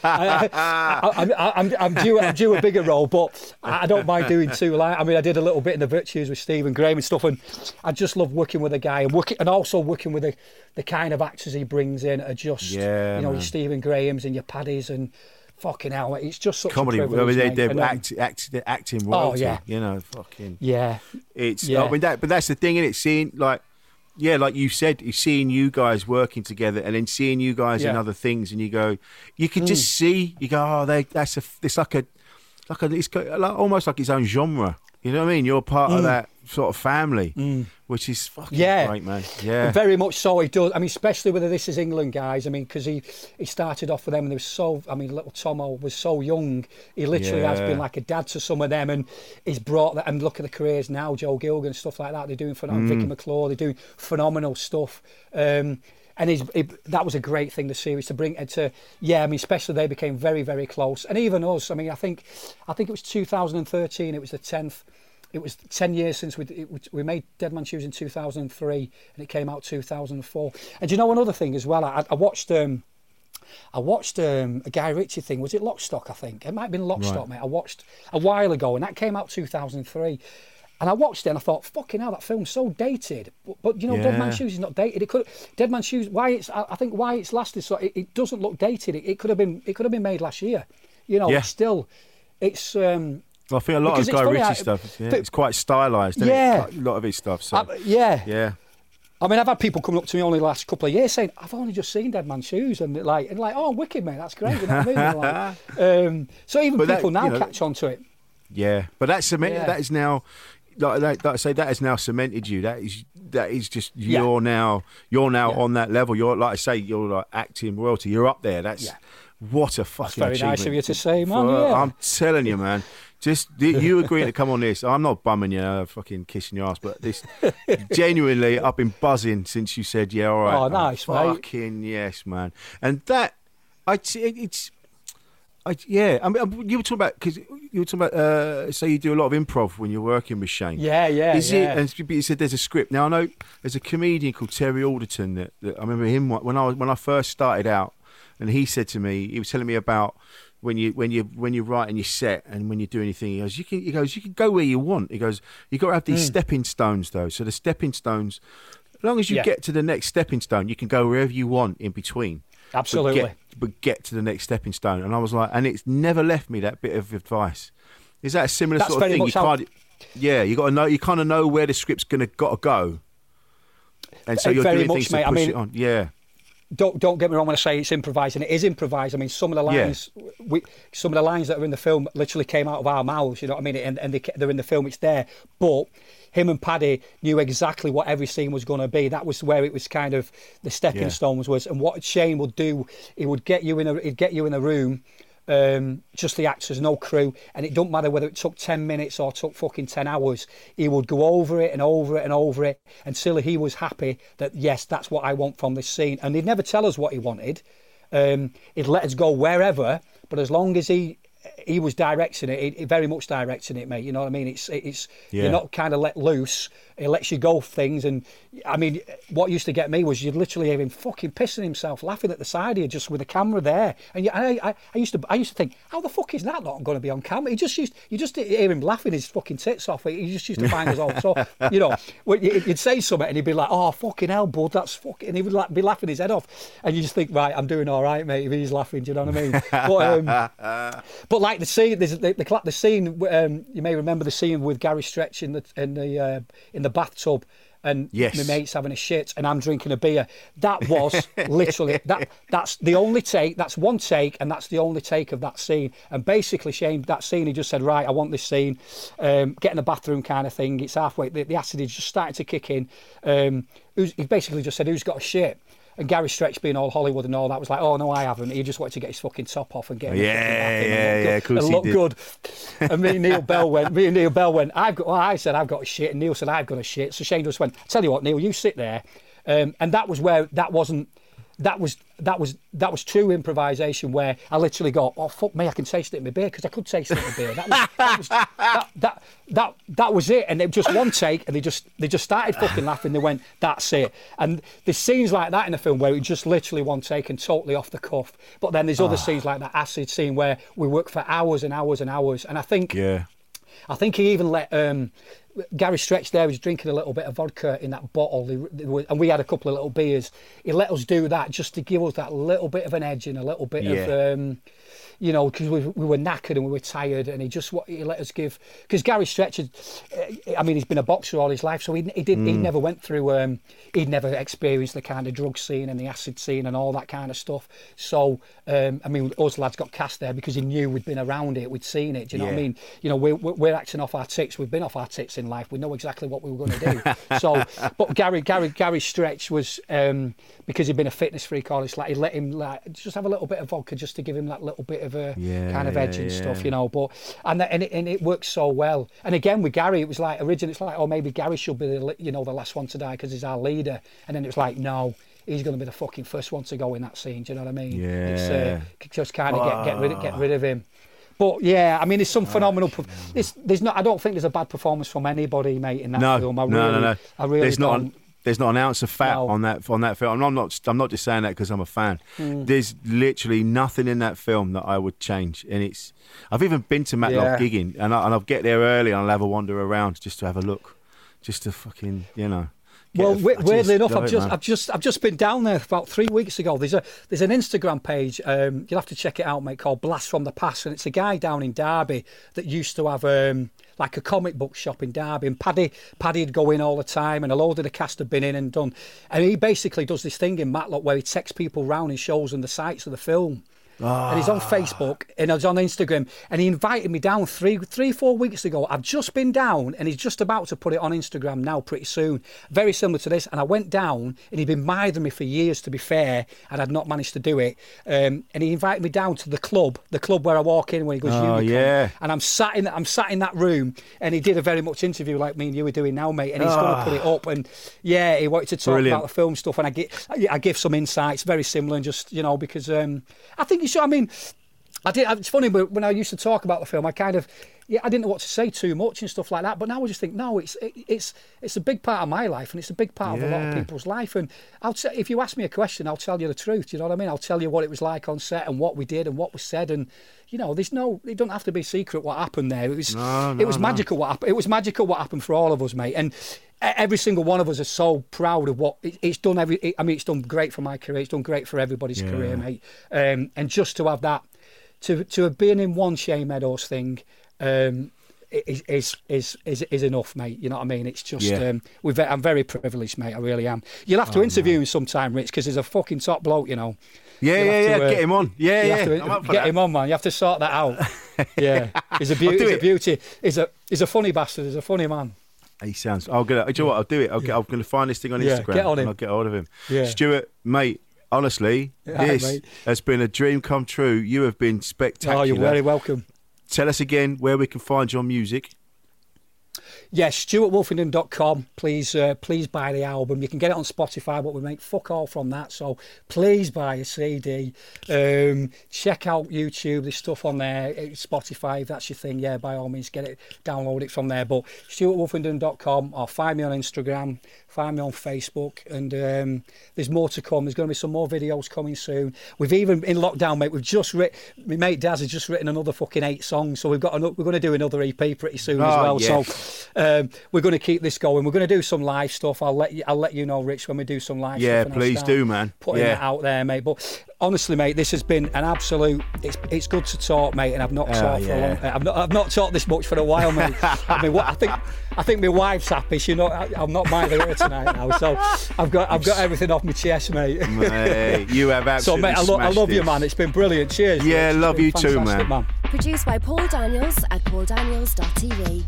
I'm due a bigger role, but I don't mind doing 2. I mean, I did a little bit in the Virtues with Stephen Graham and stuff, and I just love working with a guy and also working with the kind of actors he brings in are just, your Stephen Grahams and your Paddies and. Fucking hell, it's just such comedy. a privilege. I mean, they're acting royalty. You know, fucking. Yeah. It's. I mean, but that's the thing, isn't it? Seeing like you said, seeing you guys working together, and then seeing you guys in other things, and you can just see. You go, it's almost like its own genre. You know what I mean? You're part of that sort of family, which is fucking great, man. Yeah, very much so. It does. I mean, especially with the This Is England guys. I mean, because he started off with them, and they were so. I mean, little Tomo was so young. He literally has been like a dad to some of them, and he's brought that. And look at the careers now, Joe Gilgan and stuff like that. They're doing phenomenal. Vicky McClure, they're doing phenomenal stuff. And that was a great thing, the series, to bring it to. Yeah, I mean, especially they became very, very close, and even us. I mean, I think it was 2013. It was the 10th. It was 10 years since we made Dead Man's Shoes in 2003, and it came out 2004. And do you know another thing as well? I watched a Guy Ritchie thing. Was it Lock, Stock? I think it might have been Lock, Stock, mate. I watched a while ago, and that came out 2003. And I watched it and I thought, fucking hell, that film's so dated. But you know, Dead Man's Shoes is not dated. Dead Man's Shoes. I think why it's lasted so it doesn't look dated. It could have been made last year. You know, it's still. I think a lot of Guy Ritchie stuff, it's quite stylised, isn't it? A lot of his stuff. So. Yeah. I mean, I've had people coming up to me only the last couple of years saying, I've only just seen Dead Man's Shoes, and like, oh, wicked, mate, that's great. You know what I mean? So even people now catch on to it. Yeah, but that's cemented. That is now, like I say, that has now cemented you. That is just you're now on that level. You're like I say, you're like acting royalty. You're up there. What a fucking That's very nice of you to say, man. I'm telling you, man. Just you agreeing to come on this. I'm not bumming you, fucking kissing your ass, but this genuinely, I've been buzzing since you said, yeah, all right. Oh, nice, mate. Fucking yes, man. And that, I mean, you were talking about say you do a lot of improv when you're working with Shane. Yeah. Is it? And you said there's a script. Now I know there's a comedian called Terry Alderton that I remember him when I first started out, and he said to me, he was telling me about. When you're writing your set and when you do anything, he goes, you can go where you want. He goes, you got to have these stepping stones though. So the stepping stones, as long as you get to the next stepping stone, you can go wherever you want in between. Absolutely. But get to the next stepping stone. And I was like, and it's never left me that bit of advice. Is that a similar sort of thing? You got to know. You kind of know where the script's got to go. And so you're doing things to push it on. Yeah. Don't get me wrong when I say it's improvised, and it is improvised. I mean, some of the lines, some of the lines that are in the film literally came out of our mouths. You know what I mean? And they're in the film. It's there, but him and Paddy knew exactly what every scene was going to be. That was where it was kind of the stepping stones was. And what Shane would do, he'd get you in a room. Just the actors, no crew, and it don't matter whether it took 10 minutes or took fucking 10 hours. He would go over it and over it and over it until he was happy that yes, that's what I want from this scene. And he'd never tell us what he wanted. He'd let us go wherever, but as long as he was directing it, he very much directing it, mate. You know what I mean? It's you're not kind of let loose. It lets you go for things. And I mean, what used to get me was you'd literally hear him fucking pissing himself, laughing at the side of you, just with the camera there. And I used to think, how the fuck is that not going to be on camera? You just hear him laughing his fucking tits off. He just used to find us all. So you know, you'd say something and he'd be like, "Oh fucking hell, bud, that's fucking," and he would be laughing his head off. And you just think, right, I'm doing all right, mate. If he's laughing, do you know what I mean? But like the scene, the scene. You may remember the scene with Gary Stretch in the bathtub, and my mate's having a shit and I'm drinking a beer. That was literally that's the only take. That's one take, and that's the only take of that scene. And basically, Shane, that scene, he just said, right, I want this scene. Get in the bathroom kind of thing. It's halfway. The acid is just starting to kick in. He basically just said, who's got a shit? And Gary Stretch, being all Hollywood and all that, was like, oh, no, I haven't. He just wanted to get his fucking top off and get of course and look good. And me and Neil Bell went, I said, I've got a shit. And Neil said, I've got a shit. So Shane just went, tell you what, Neil, you sit there. And that was where that was true improvisation, where I literally go, oh fuck me, I can taste it in my beer, because I could taste it in my beer. That was it, and it was just one take, and they just started fucking laughing. They went, that's it. And there's scenes like that in the film where it's just literally one take and totally off the cuff. But then there's other scenes like that acid scene where we work for hours and hours and hours. And I think he even let Gary Stretch there was drinking a little bit of vodka in that bottle, and we had a couple of little beers. He let us do that just to give us that little bit of an edge and a little bit of, because we were knackered and we were tired, and he let us give, because Gary Stretch he's been a boxer all his life, so he never went through, he'd never experienced the kind of drug scene and the acid scene and all that kind of stuff. So, us lads got cast there because he knew we'd been around it, we'd seen it. Do you know what I mean? You know, we're acting off our tits. We've been off our tits in life. We know exactly what we were going to do. So, but Gary Stretch was, because he'd been a fitness freak all his life, he let him just have a little bit of vodka just to give him that little bit of a kind of edge and stuff, you know. But and it worked so well. And again with Gary, it was like originally, it's like, oh, maybe Gary should be the last one to die because he's our leader. And then it was like, no, he's going to be the fucking first one to go in that scene. Do you know what I mean? Yeah. It's just kind of get rid of him. But yeah, I mean, there's some phenomenal. There's not. I don't think there's a bad performance from anybody, mate, in that film. No. I really don't. There's not an ounce of fat on that film. I'm not just saying that because I'm a fan. There's literally nothing in that film that I would change. And I've even been to Matlock gigging, and I'll get there early and I'll have a wander around just to have a look, just to fucking, Well, weirdly enough, I've just been down there about 3 weeks ago. There's an Instagram page. You'll have to check it out, mate, called Blast from the Past, and it's a guy down in Derby that used to have like a comic book shop in Derby, and Paddy'd go in all the time, and a load of the cast had been in and done. And he basically does this thing in Matlock where he takes people round and shows them the sights of the film. And he's on Facebook and he's on Instagram, and he invited me down 4 weeks ago. I've just been down, and he's just about to put it on Instagram now pretty soon, very similar to this. And I went down, and he'd been mithering me for years, to be fair, and I'd not managed to do it. And he invited me down to the club where I walk in when he goes Unicorn. And I'm sat in that room, and he did a very much interview like me and you were doing now, mate, and he's going to put it up. And yeah, he wanted to talk about the film stuff, and I give some insights very similar, and just, because I think I mean, it's funny, but when I used to talk about the film, I kind of, I didn't know what to say too much and stuff like that. But now I just think, no, it's a big part of my life, and it's a big part of a lot of people's life. And if you ask me a question, I'll tell you the truth. You know what I mean? I'll tell you what it was like on set and what we did and what was said. And it don't have to be secret what happened there. It was magical what happened. It was magical what happened for all of us, mate. And every single one of us is so proud of what it's done. It's done great for my career. It's done great for everybody's career, mate. And just to have that, to have been in one Shane Meadows thing, is enough, mate. You know what I mean? It's just I'm very privileged, mate. I really am. You'll have to interview him sometime, Rich, because he's a fucking top bloke, you know. Get him on. Get him on, man. You have to sort that out. Yeah, he's a beauty. He's a funny bastard. He's a funny man. He sounds. I'll get it. Do you know what? I'll do it. I'm going to find this thing on Instagram. Get on him. And I'll get hold of him. Yeah. Stuart, mate. Honestly, this has been a dream come true. You have been spectacular. Oh, you're very welcome. Tell us again where we can find your music. Yes, stuartwolfenden.com. Please buy the album. You can get it on Spotify, but we make fuck all from that. So please buy a CD. Check out YouTube. There's stuff on there. Spotify, if that's your thing, by all means, get it, download it from there. But stuartwolfenden.com, or find me on Instagram, find me on Facebook, and there's more to come. There's going to be some more videos coming soon. We've even, in lockdown, mate, my mate Daz has just written another fucking 8 songs, so we're going to do another EP pretty soon as well. Yeah. So we're going to keep this going. We're going to do some live stuff. I'll let you know, Rich, when we do some live stuff. Yeah, please do, man. Putting it out there, mate. But honestly, mate, this has been an absolute. It's good to talk, mate, and I've not talked for a long. I've not talked this much for a while, mate. I mean, I think my wife's happy. She I'm not minding her tonight now, so I've got everything off my chest, mate. Mate, you have absolutely. So, mate, I love you, man. It's been brilliant. Cheers. Yeah, Rich. love you too, man. Produced by Paul Daniels at pauldaniels.tv.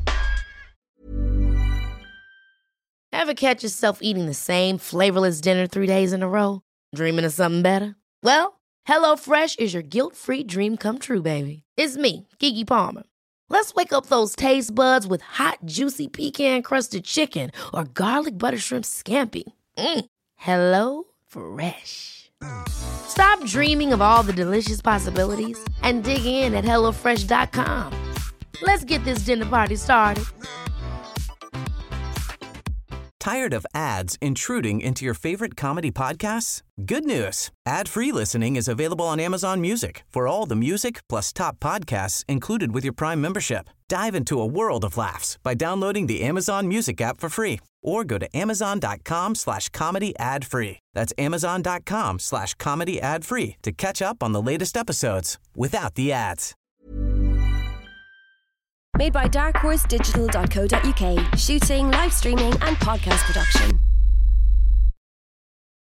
Ever catch yourself eating the same flavorless dinner 3 days in a row? Dreaming of something better? Well, HelloFresh is your guilt-free dream come true, baby. It's me, Keke Palmer. Let's wake up those taste buds with hot, juicy pecan-crusted chicken or garlic butter shrimp scampi. HelloFresh. Stop dreaming of all the delicious possibilities and dig in at HelloFresh.com. Let's get this dinner party started. Tired of ads intruding into your favorite comedy podcasts? Good news. Ad-free listening is available on Amazon Music for all the music plus top podcasts included with your Prime membership. Dive into a world of laughs by downloading the Amazon Music app for free or go to amazon.com/comedy ad-free. That's amazon.com/comedy ad-free to catch up on the latest episodes without the ads. Made by darkhorse digital.co.uk. Shooting, live streaming and podcast production.